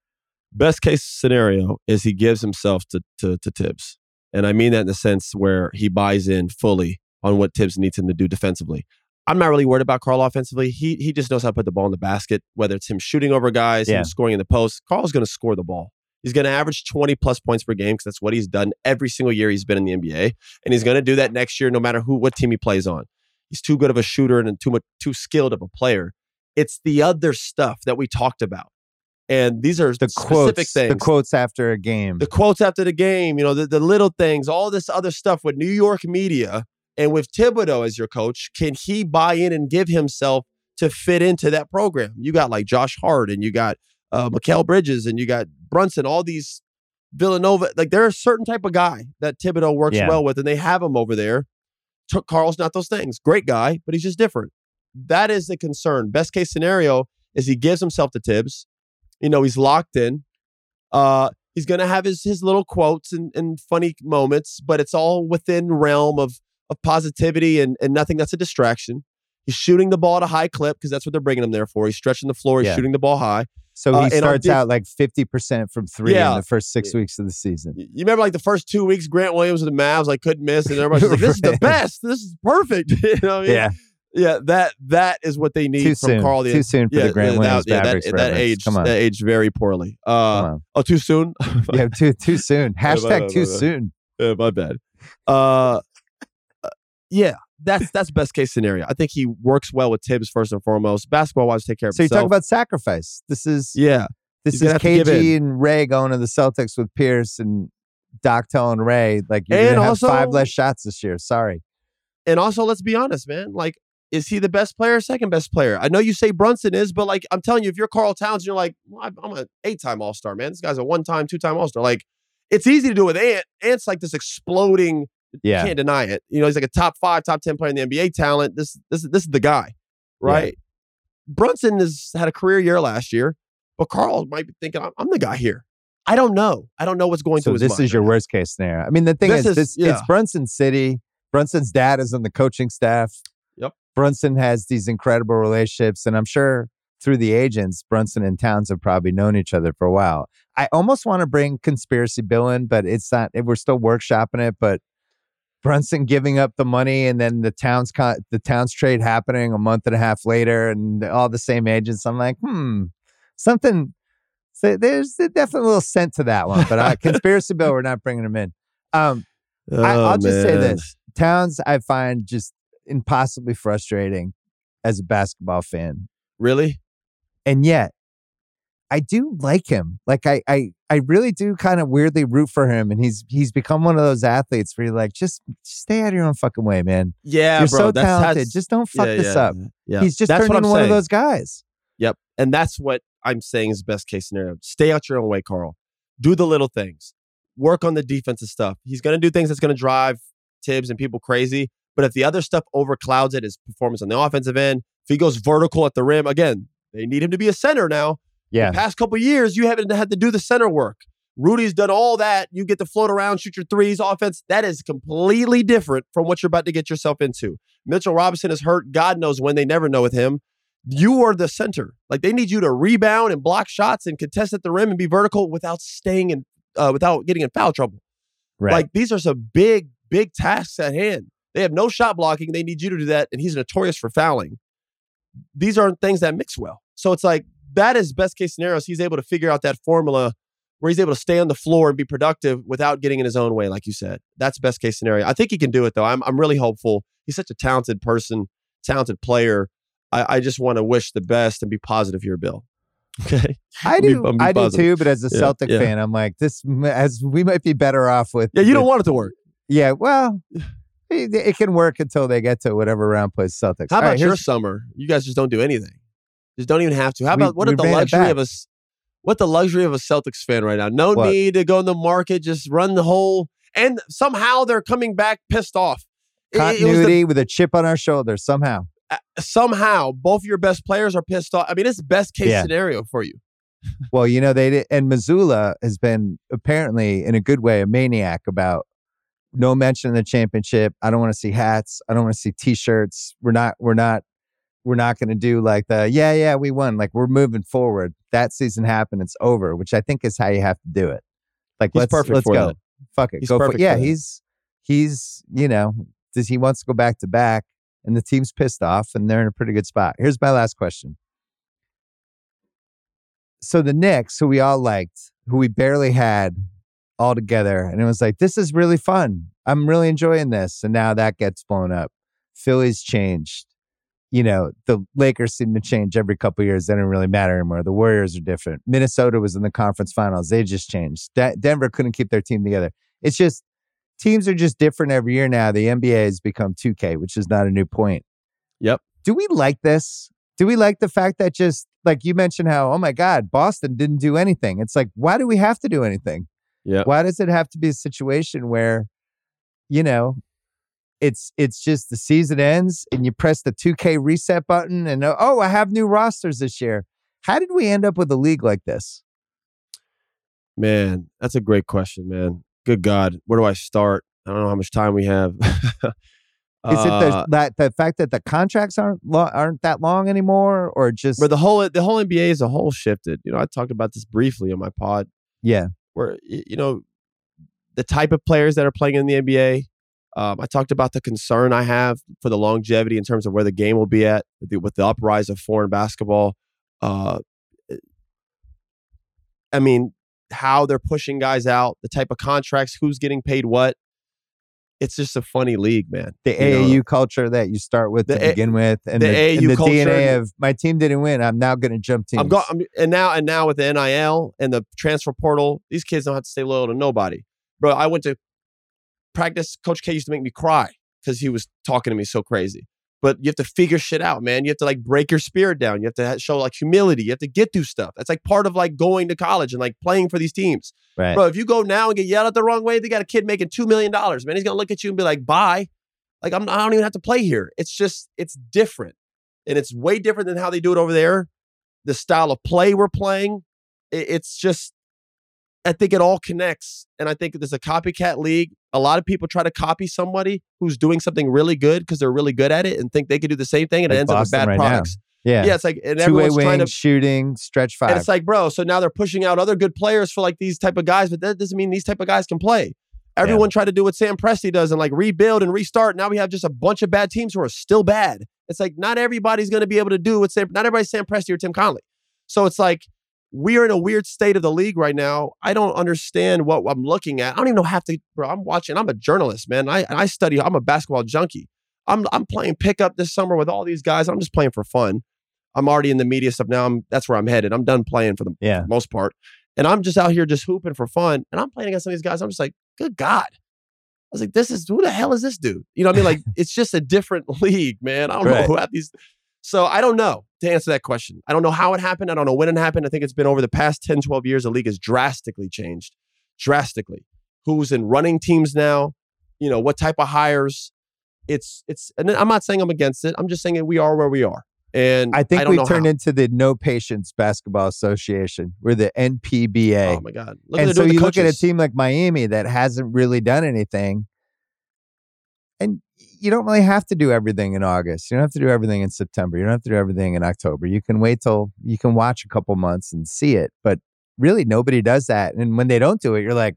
Speaker 4: Best case scenario is he gives himself to, to to Tibbs. And I mean that in the sense where he buys in fully on what Tibbs needs him to do defensively. I'm not really worried about Karl offensively. He he just knows how to put the ball in the basket, whether it's him shooting over guys,
Speaker 1: Yeah.
Speaker 4: him scoring in the post. Karl's going to score the ball. He's going to average twenty plus points per game because that's what he's done every single year he's been in the N B A. And he's going to do that next year no matter who what team he plays on. He's too good of a shooter and too much too skilled of a player. It's the other stuff that we talked about. And these are
Speaker 1: The
Speaker 4: specific
Speaker 1: quotes,
Speaker 4: things.
Speaker 1: the quotes after a game.
Speaker 4: The quotes after the game, you know, the, the little things, all this other stuff with New York media and with Thibodeau as your coach. Can he buy in and give himself to fit into that program? You got like Josh Hart and you got uh, Mikal Bridges and you got Brunson, all these Villanova. Like they're a certain type of guy that Thibodeau works
Speaker 1: Yeah.
Speaker 4: well with, and they have him over there. Took Karl's not those things. Great guy, but he's just different. that is the concern. Best case scenario is he gives himself to Tibbs. You know, he's locked in. Uh, he's going to have his his little quotes and, and funny moments, but it's all within realm of of positivity and, and nothing that's a distraction. He's shooting the ball at a high clip because that's what they're bringing him there for. He's stretching the floor. He's
Speaker 1: Yeah.
Speaker 4: shooting the ball high.
Speaker 1: So
Speaker 4: Uh,
Speaker 1: he
Speaker 4: and on
Speaker 1: starts
Speaker 4: def-
Speaker 1: out like fifty percent from three
Speaker 4: Yeah.
Speaker 1: in the first six weeks of the season.
Speaker 4: You remember like the first two weeks, Grant Williams with the Mavs like couldn't miss, and everybody's like, "This is the
Speaker 1: Right.
Speaker 4: best. This is perfect." You know what I mean?
Speaker 1: Yeah.
Speaker 4: yeah. That that is what they need
Speaker 1: Too
Speaker 4: from
Speaker 1: soon.
Speaker 4: Carl. The-
Speaker 1: Too soon for
Speaker 4: yeah,
Speaker 1: the Grant
Speaker 4: that-
Speaker 1: Williams
Speaker 4: yeah,
Speaker 1: Mavericks
Speaker 4: that, that
Speaker 1: reference.
Speaker 4: aged
Speaker 1: Come on.
Speaker 4: that aged very poorly. Uh,
Speaker 1: Come on.
Speaker 4: oh, too soon.
Speaker 1: Yeah, too too soon.
Speaker 4: my
Speaker 1: Hashtag
Speaker 4: bad,
Speaker 1: too
Speaker 4: my bad.
Speaker 1: soon.
Speaker 4: Yeah, my bad. Uh, uh, yeah, that's that's best case scenario. I think he works well with Tibbs first and foremost. Basketball wise, take care of
Speaker 1: So you
Speaker 4: himself.
Speaker 1: talk about sacrifice. This is
Speaker 4: yeah,
Speaker 1: this
Speaker 4: he's gonna
Speaker 1: is
Speaker 4: have to give
Speaker 1: K G and Ray going to the Celtics with Pierce and Doc telling Ray like you're
Speaker 4: And
Speaker 1: gonna have
Speaker 4: also-
Speaker 1: five less shots this year. Sorry.
Speaker 4: and also let's be honest, man. Like, is he the best player, or second best player? I know you say Brunson is, but like I'm telling you, if you're Carl Towns, you're like, well, I'm- I'm an eight-time All Star, man. This guy's a one-time, two-time All Star. Like, it's easy to do with Ant. Ant's like this exploding.
Speaker 1: Yeah.
Speaker 4: You can't deny it. You know, he's like a top five, top ten player in the N B A talent. This, this, this is the guy, right? Brunson has had a career year last year, but Carl might be thinking, I'm, I'm the guy here. I don't know. I don't know what's going
Speaker 1: So
Speaker 4: through his
Speaker 1: this
Speaker 4: mind
Speaker 1: is your
Speaker 4: right now.
Speaker 1: worst case scenario. I mean, the thing
Speaker 4: This
Speaker 1: is,
Speaker 4: is-
Speaker 1: this,
Speaker 4: yeah.
Speaker 1: it's Brunson City. Brunson's dad is on the coaching staff.
Speaker 4: Yep.
Speaker 1: Brunson has these incredible relationships, and I'm sure through the agents, Brunson and Towns have probably known each other for a while. I almost want to bring Conspiracy Bill in, but it's not. We're still workshopping it. But Brunson giving up the money, and then the Towns con- the Towns trade happening a month and a half later, and all the same agents. I'm like, hmm, something. So there's definitely a little scent to that one, but uh, Conspiracy Bill, we're not bringing him in. Um, I,
Speaker 4: Oh,
Speaker 1: I'll just say
Speaker 4: man.
Speaker 1: this: Towns, I find just impossibly frustrating as a basketball fan,
Speaker 4: Really?
Speaker 1: and yet I do like him. Like I, I, I really do kind of weirdly root for him, and he's he's become one of those athletes where you're like, just stay out of your own fucking way, man.
Speaker 4: Yeah,
Speaker 1: You're
Speaker 4: bro.
Speaker 1: so
Speaker 4: that's,
Speaker 1: talented.
Speaker 4: that's-
Speaker 1: Just don't fuck
Speaker 4: yeah,
Speaker 1: this
Speaker 4: yeah,
Speaker 1: up.
Speaker 4: Yeah,
Speaker 1: He's just
Speaker 4: that's
Speaker 1: turned
Speaker 4: what I'm
Speaker 1: into one of
Speaker 4: saying.
Speaker 1: those guys.
Speaker 4: Yep. And that's what I'm saying is best case scenario. Stay out your own way, Carl. Do the little things. Work on the defensive stuff. He's going to do things that's going to drive Tibbs and people crazy. But if the other stuff overclouds it, his performance on the offensive end, if he goes vertical at the rim, again, they need him to be a center now.
Speaker 1: Yeah.
Speaker 4: The past couple of years, you haven't had to do the center work. Rudy's done all that. You get to float around, shoot your threes, offense. That is completely different from what you're about to get yourself into. Mitchell Robinson is hurt. God knows when. They never know with him. You are the center. Like, they need you to rebound and block shots and contest at the rim and be vertical without staying in, uh, without getting in foul trouble.
Speaker 1: Right.
Speaker 4: Like, these are some big, big tasks at hand. They have no shot blocking. They need you to do that. And he's notorious for fouling. These aren't things that mix well. So it's like, that is best case scenario. He's able to figure out that formula where he's able to stay on the floor and be productive without getting in his own way, like you said. That's best case scenario. I think he can do it, though. I'm I'm really hopeful. He's such a talented person, talented player. I, I just want to wish the best and be positive here, Bill. Okay.
Speaker 1: I
Speaker 4: Be-
Speaker 1: do,
Speaker 4: be
Speaker 1: I do
Speaker 4: positive.
Speaker 1: too. But as a
Speaker 4: Yeah,
Speaker 1: Celtic
Speaker 4: yeah.
Speaker 1: fan, I'm like, this, as we might be better off with.
Speaker 4: Yeah, you don't
Speaker 1: with-
Speaker 4: want it to work.
Speaker 1: Yeah, well, it, it can work until they get to whatever round plays Celtics.
Speaker 4: How
Speaker 1: All
Speaker 4: about
Speaker 1: right,
Speaker 4: your
Speaker 1: here's-
Speaker 4: summer? You guys just don't do anything. Just don't even have to. How
Speaker 1: We-
Speaker 4: about what
Speaker 1: we
Speaker 4: are the
Speaker 1: ran it
Speaker 4: luxury
Speaker 1: back.
Speaker 4: of us? What the luxury of a Celtics fan right now? No
Speaker 1: What?
Speaker 4: need to go in the market. Just run the whole. And somehow they're coming back pissed off. It- it was the-
Speaker 1: continuity with a chip on our shoulder somehow?
Speaker 4: uh, somehow both your best players are pissed off. I mean, it's best case
Speaker 1: Yeah.
Speaker 4: scenario for you.
Speaker 1: Well, you know they did, and Missoula has been apparently in a good way a maniac about no mention of the championship. I don't want to see hats. I don't want to see T-shirts. We're not. We're not. We're not going to do like the yeah yeah we won. Like we're moving forward. That season happened. It's over. Which I think is how you have to do it. Like
Speaker 4: He's
Speaker 1: let's
Speaker 4: perfect
Speaker 1: let's
Speaker 4: for
Speaker 1: go.
Speaker 4: that.
Speaker 1: Fuck it.
Speaker 4: He's
Speaker 1: go for it.
Speaker 4: perfect
Speaker 1: Yeah,
Speaker 4: for that.
Speaker 1: he's he's you know does he wants to go back to back, and the team's pissed off, and they're in a pretty good spot. Here's my last question. So the Knicks, who we all liked, who we barely had all together, and it was like, this is really fun. I'm really enjoying this. And now that gets blown up. Philly's changed. You know, the Lakers seem to change every couple of years. They don't really matter anymore. The Warriors are different. Minnesota was in the conference finals. They just changed. De- Denver couldn't keep their team together. It's just, teams are just different every year now. The N B A has become two K, which is not a new point.
Speaker 4: Yep.
Speaker 1: Do we like this? Do we like the fact that just like you mentioned how, oh my God, Boston didn't do anything? It's like, why do we have to do anything?
Speaker 4: Yeah.
Speaker 1: Why does it have to be a situation where, you know, it's it's just the season ends and you press the two K reset button and oh, I have new rosters this year. How did we end up with a league like this?
Speaker 4: Man, that's a great question, man. Good God, where do I start? I don't know how much time we have.
Speaker 1: Is it the, that the fact that the contracts aren't lo- aren't that long anymore, or just
Speaker 4: where the whole the whole N B A as a whole shifted? You know, I talked about this briefly on my pod.
Speaker 1: Yeah,
Speaker 4: where you know the type of players that are playing in the N B A. Um, I talked about the concern I have for the longevity in terms of where the game will be at with the, with the uprise of foreign basketball. Uh, I mean, how they're pushing guys out, the type of contracts, who's getting paid what. It's just a funny league, man.
Speaker 1: The A A U know? culture that you start with
Speaker 4: the
Speaker 1: to begin
Speaker 4: a-
Speaker 1: with, and
Speaker 4: the,
Speaker 1: the,
Speaker 4: A A U
Speaker 1: and the
Speaker 4: culture,
Speaker 1: D N A of my team didn't win. I'm now going to jump teams.
Speaker 4: I'm, go, I'm and now and now with the N I L and the transfer portal, these kids don't have to stay loyal to nobody. Bro, I went to practice. Coach K used to make me cry because he was talking to me so crazy. But you have to figure shit out, man. You have to like break your spirit down. You have to show like humility. You have to get through stuff. That's like part of like going to college and like playing for these teams.
Speaker 1: Right.
Speaker 4: Bro, if you go now and get yelled at the wrong way, they got a kid making two million dollars, man. He's going to look at you and be like, bye. Like, I'm, I don't even have to play here. It's just, it's different. And it's way different than how they do it over there. The style of play we're playing, it, it's just, I think it all connects. And I think there's a copycat league. A lot of people try to copy somebody who's doing something really good because they're really good at it and think they could do the same thing, and
Speaker 1: like
Speaker 4: it ends
Speaker 1: Boston
Speaker 4: up with bad
Speaker 1: right
Speaker 4: products.
Speaker 1: Now. Yeah.
Speaker 4: Yeah, it's like, and
Speaker 1: two-way
Speaker 4: everyone's
Speaker 1: wing,
Speaker 4: trying to
Speaker 1: shooting, stretch five.
Speaker 4: And it's like, bro, so now they're pushing out other good players for like these type of guys, but that doesn't mean these type of guys can play. Everyone yeah. tried to do what Sam Presti does and like rebuild and restart. Now we have just a bunch of bad teams who are still bad. It's like not everybody's going to be able to do what Sam, not everybody's Sam Presti or Tim Connelly. So it's like we're in a weird state of the league right now. I don't understand what I'm looking at. I don't even know half the, bro, I'm watching. I'm a journalist, man. I I study. I'm a basketball junkie. I'm I'm playing pickup this summer with all these guys. I'm just playing for fun. I'm already in the media stuff now. I'm, that's where I'm headed. I'm done playing for the,
Speaker 1: yeah.
Speaker 4: for the most part. And I'm just out here just hooping for fun. And I'm playing against some of these guys. I'm just like, good God. I was like, this is, who the hell is this dude? You know what I mean? Like, it's just a different league, man. I don't
Speaker 1: right.
Speaker 4: know who had these. So I don't know to answer that question. I don't know how it happened. I don't know when it happened. I think it's been over the past ten, twelve years, the league has drastically changed. Drastically. Who's in running teams now? You know, what type of hires? It's, it's, and I'm not saying I'm against it. I'm just saying that we are where we are. And
Speaker 1: I think
Speaker 4: I don't
Speaker 1: we've
Speaker 4: know
Speaker 1: turned
Speaker 4: how.
Speaker 1: into the No Patience Basketball Association. We're the N P B A.
Speaker 4: Oh my God. Look
Speaker 1: and
Speaker 4: at
Speaker 1: so
Speaker 4: the
Speaker 1: you look at a
Speaker 4: coaches.
Speaker 1: team like Miami that hasn't really done anything. And you don't really have to do everything in August. You don't have to do everything in September. You don't have to do everything in October. You can wait till you can watch a couple months and see it. But really, nobody does that. And when they don't do it, you're like,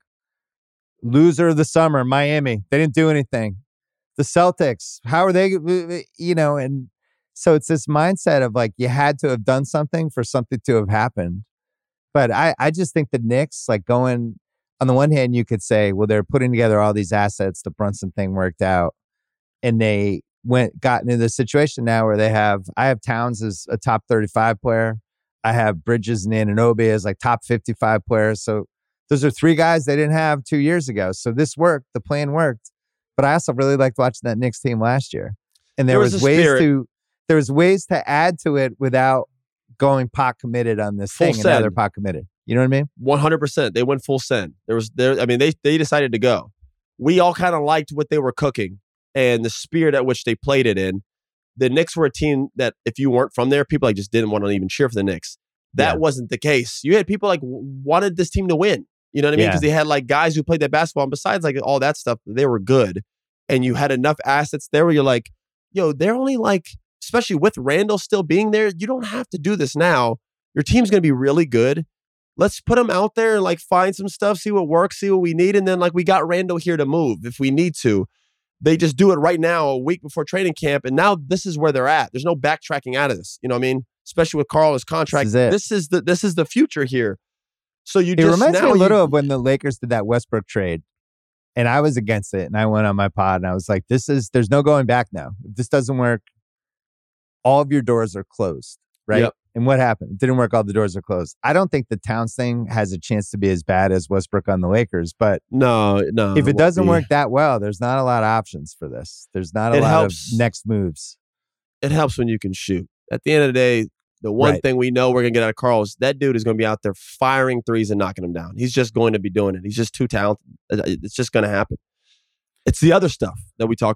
Speaker 1: loser of the summer, Miami. They didn't do anything. The Celtics, how are they, you know, and so it's this mindset of like, you had to have done something for something to have happened. But I, I just think the Knicks, like going, on the one hand, you could say, well, they're putting together all these assets. The Brunson thing worked out. And they went, got into this situation now where they have, I have Towns as a top thirty-five player. I have Bridges and Anunoby as like top fifty-five players. So those are three guys they didn't have two years ago. So this worked. The plan worked. But I also really liked watching that Knicks team last year. And there,
Speaker 4: There
Speaker 1: was,
Speaker 4: was a
Speaker 1: ways
Speaker 4: spirit.
Speaker 1: to, there was ways to add to it without going pot committed on this
Speaker 4: Full
Speaker 1: thing. And now
Speaker 4: send.
Speaker 1: they're pot committed. You know what I mean?
Speaker 4: one hundred percent. They went full send. There was there. I mean, they they decided to go. We all kind of liked what they were cooking and the spirit at which they played it in. The Knicks were a team that if you weren't from there, people like just didn't want to even cheer for the Knicks. That
Speaker 1: Yeah.
Speaker 4: wasn't the case. You had people like w- wanted this team to win. You know what I mean?
Speaker 1: Yeah.
Speaker 4: Because they had like guys who played that basketball. And besides like all that stuff, they were good. And you had enough assets there where you're like, yo, they're only like, especially with Randall still being there, you don't have to do this now. Your team's going to be really good. Let's put them out there and like find some stuff, see what works, see what we need. And then like we got Randall here to move if we need to. They just do it right now, a week before training camp. And now this is where they're at. There's no backtracking out of this. You know what I mean? Especially with Carl's contract.
Speaker 1: This is it.
Speaker 4: This is the this is the future here. So you
Speaker 1: It
Speaker 4: just
Speaker 1: reminds
Speaker 4: now
Speaker 1: me a little
Speaker 4: you,
Speaker 1: of when the Lakers did that Westbrook trade. And I was against it. And I went on my pod and I was like, this is, there's no going back now. If this doesn't work, all of your doors are closed, right?
Speaker 4: Yep.
Speaker 1: And what happened? It didn't work. All the doors are closed. I don't think the Towns thing has a chance to be as bad as Westbrook on the Lakers. But
Speaker 4: no, no.
Speaker 1: if it
Speaker 4: won't
Speaker 1: doesn't
Speaker 4: be.
Speaker 1: work that well, there's not a lot of options for this. There's not a
Speaker 4: It
Speaker 1: lot
Speaker 4: helps.
Speaker 1: of next moves.
Speaker 4: It helps when you can shoot. At the end of the day, the one
Speaker 1: Right.
Speaker 4: thing we know we're going to get out of Carl is that dude is going to be out there firing threes and knocking them down. He's just going to be doing it. He's just too talented. It's just going to happen. It's the other stuff that we talked about.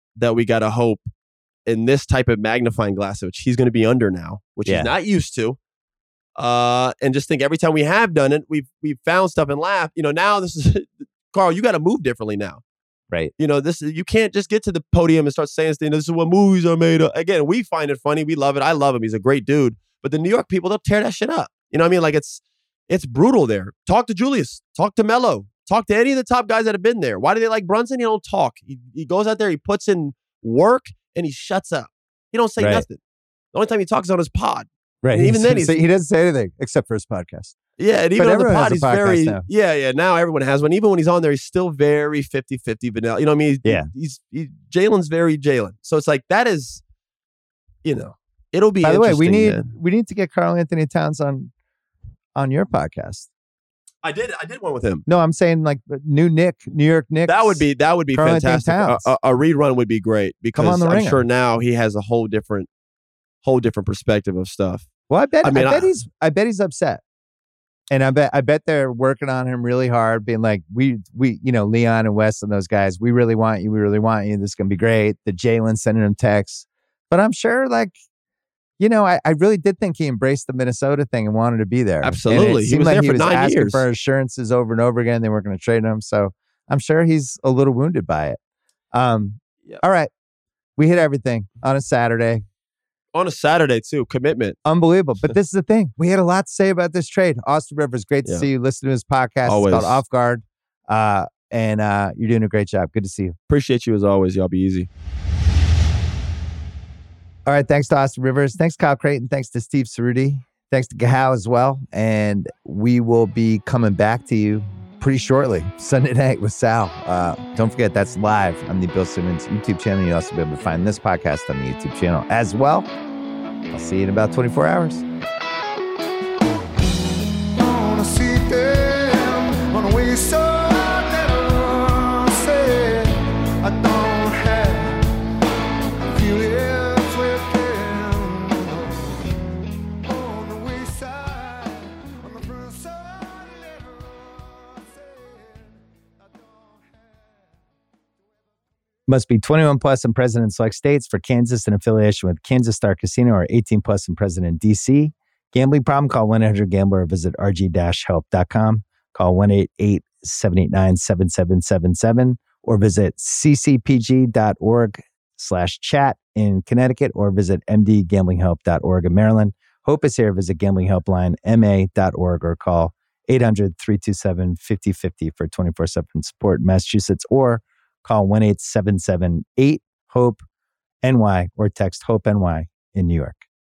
Speaker 4: that we got to hope in this type of magnifying glass, which he's going to be under now, which
Speaker 1: Yeah.
Speaker 4: he's not used to. Uh, and just think every time we have done it, we've we've found stuff and laughed. You know, now this is Carl. You got to move differently now.
Speaker 1: Right.
Speaker 4: You know, this is, you can't just get to the podium and start saying things. This is what movies are made of. Again, we find it funny. We love it. I love him. He's a great dude. But the New York people, they'll tear that shit up. You know what I mean? Like it's it's brutal there. Talk to Julius. Talk to Melo. Talk to any of the top guys that have been there. Why do they like Brunson? He don't talk. He, he goes out there, he puts in work, and he shuts up. He don't say
Speaker 1: Right.
Speaker 4: nothing. The only time he talks is on his pod.
Speaker 1: Right.
Speaker 4: And even then, he's,
Speaker 1: he doesn't say anything except for his podcast.
Speaker 4: yeah, and even
Speaker 1: But
Speaker 4: on the
Speaker 1: everyone has
Speaker 4: pod,
Speaker 1: a
Speaker 4: he's
Speaker 1: podcast
Speaker 4: very,
Speaker 1: now.
Speaker 4: yeah, yeah. Now everyone has one. Even when he's on there, he's still very fifty-fifty vanilla. You know what I mean? He's,
Speaker 1: Yeah.
Speaker 4: He's, he's Jalen's very Jalen. So it's like, that is, you know, it'll be
Speaker 1: By the way, we
Speaker 4: interesting,
Speaker 1: need
Speaker 4: man.
Speaker 1: we need to get Carl Anthony Towns on on your podcast.
Speaker 4: I did, I did one with him.
Speaker 1: No, I'm saying like new Nick, New York Knicks.
Speaker 4: That would be, that would be
Speaker 1: Karl Anthony
Speaker 4: fantastic. A,
Speaker 1: Towns.
Speaker 4: a, a rerun would be great because
Speaker 1: on the
Speaker 4: I'm
Speaker 1: Ringer.
Speaker 4: sure now he has a whole different, whole different perspective of stuff.
Speaker 1: Well, I bet.
Speaker 4: I
Speaker 1: I,
Speaker 4: mean,
Speaker 1: bet
Speaker 4: I-
Speaker 1: he's. I bet he's upset, and I bet. I bet they're working on him really hard, being like, "We, we, you know, Leon and Wes and those guys. We really want you. We really want you. This is gonna be great." The Jalen sending him texts, but I'm sure, like, you know, I, I really did think he embraced the Minnesota thing and wanted to be there.
Speaker 4: Absolutely.
Speaker 1: And it
Speaker 4: He
Speaker 1: seemed
Speaker 4: was
Speaker 1: like
Speaker 4: there
Speaker 1: he
Speaker 4: for
Speaker 1: was
Speaker 4: nine
Speaker 1: asking
Speaker 4: years.
Speaker 1: for assurances over and over again. They weren't going to trade him, so I'm sure he's a little wounded by it. Um,
Speaker 4: Yep.
Speaker 1: All right, we hit everything on a Saturday.
Speaker 4: On a Saturday too, commitment.
Speaker 1: Unbelievable. But this is the thing. We had a lot to say about this trade. Austin Rivers, great to
Speaker 4: Yeah.
Speaker 1: see you. Listen to his podcast.
Speaker 4: Always.
Speaker 1: It's called Off Guard. Uh, and uh, you're doing a great job. Good to see you.
Speaker 4: Appreciate you as always. Y'all be easy.
Speaker 1: All right. Thanks to Austin Rivers. Thanks, Kyle Creighton. Thanks to Steve Cerruti. Thanks to Gahal as well. And we will be coming back to you pretty shortly. Sunday night with Sal. Uh, don't forget, that's live on the Bill Simmons YouTube channel. You'll also be able to find this podcast on the YouTube channel as well. I'll see you in about twenty-four hours.
Speaker 5: Wanna see them on a way so never said I don't have feelings with them on the wayside on the front side never said I don't have.
Speaker 1: Must be twenty-one plus in present in select states. For Kansas, in affiliation with Kansas Star Casino, or eighteen plus in present in D C. Gambling problem? Call one eight hundred gambler or visit r g dash help dot com. Call one eight eight seven eight nine seven seven seven seven or visit c c p g dot org slash chat in Connecticut or visit m d gambling help dot org in Maryland. Hope is here. Visit gambling helpline m a dot org or call eight hundred three two seven five oh five oh for twenty-four seven support in Massachusetts, or call one eight seven seven eight hope N Y or text HOPE-N Y in New York.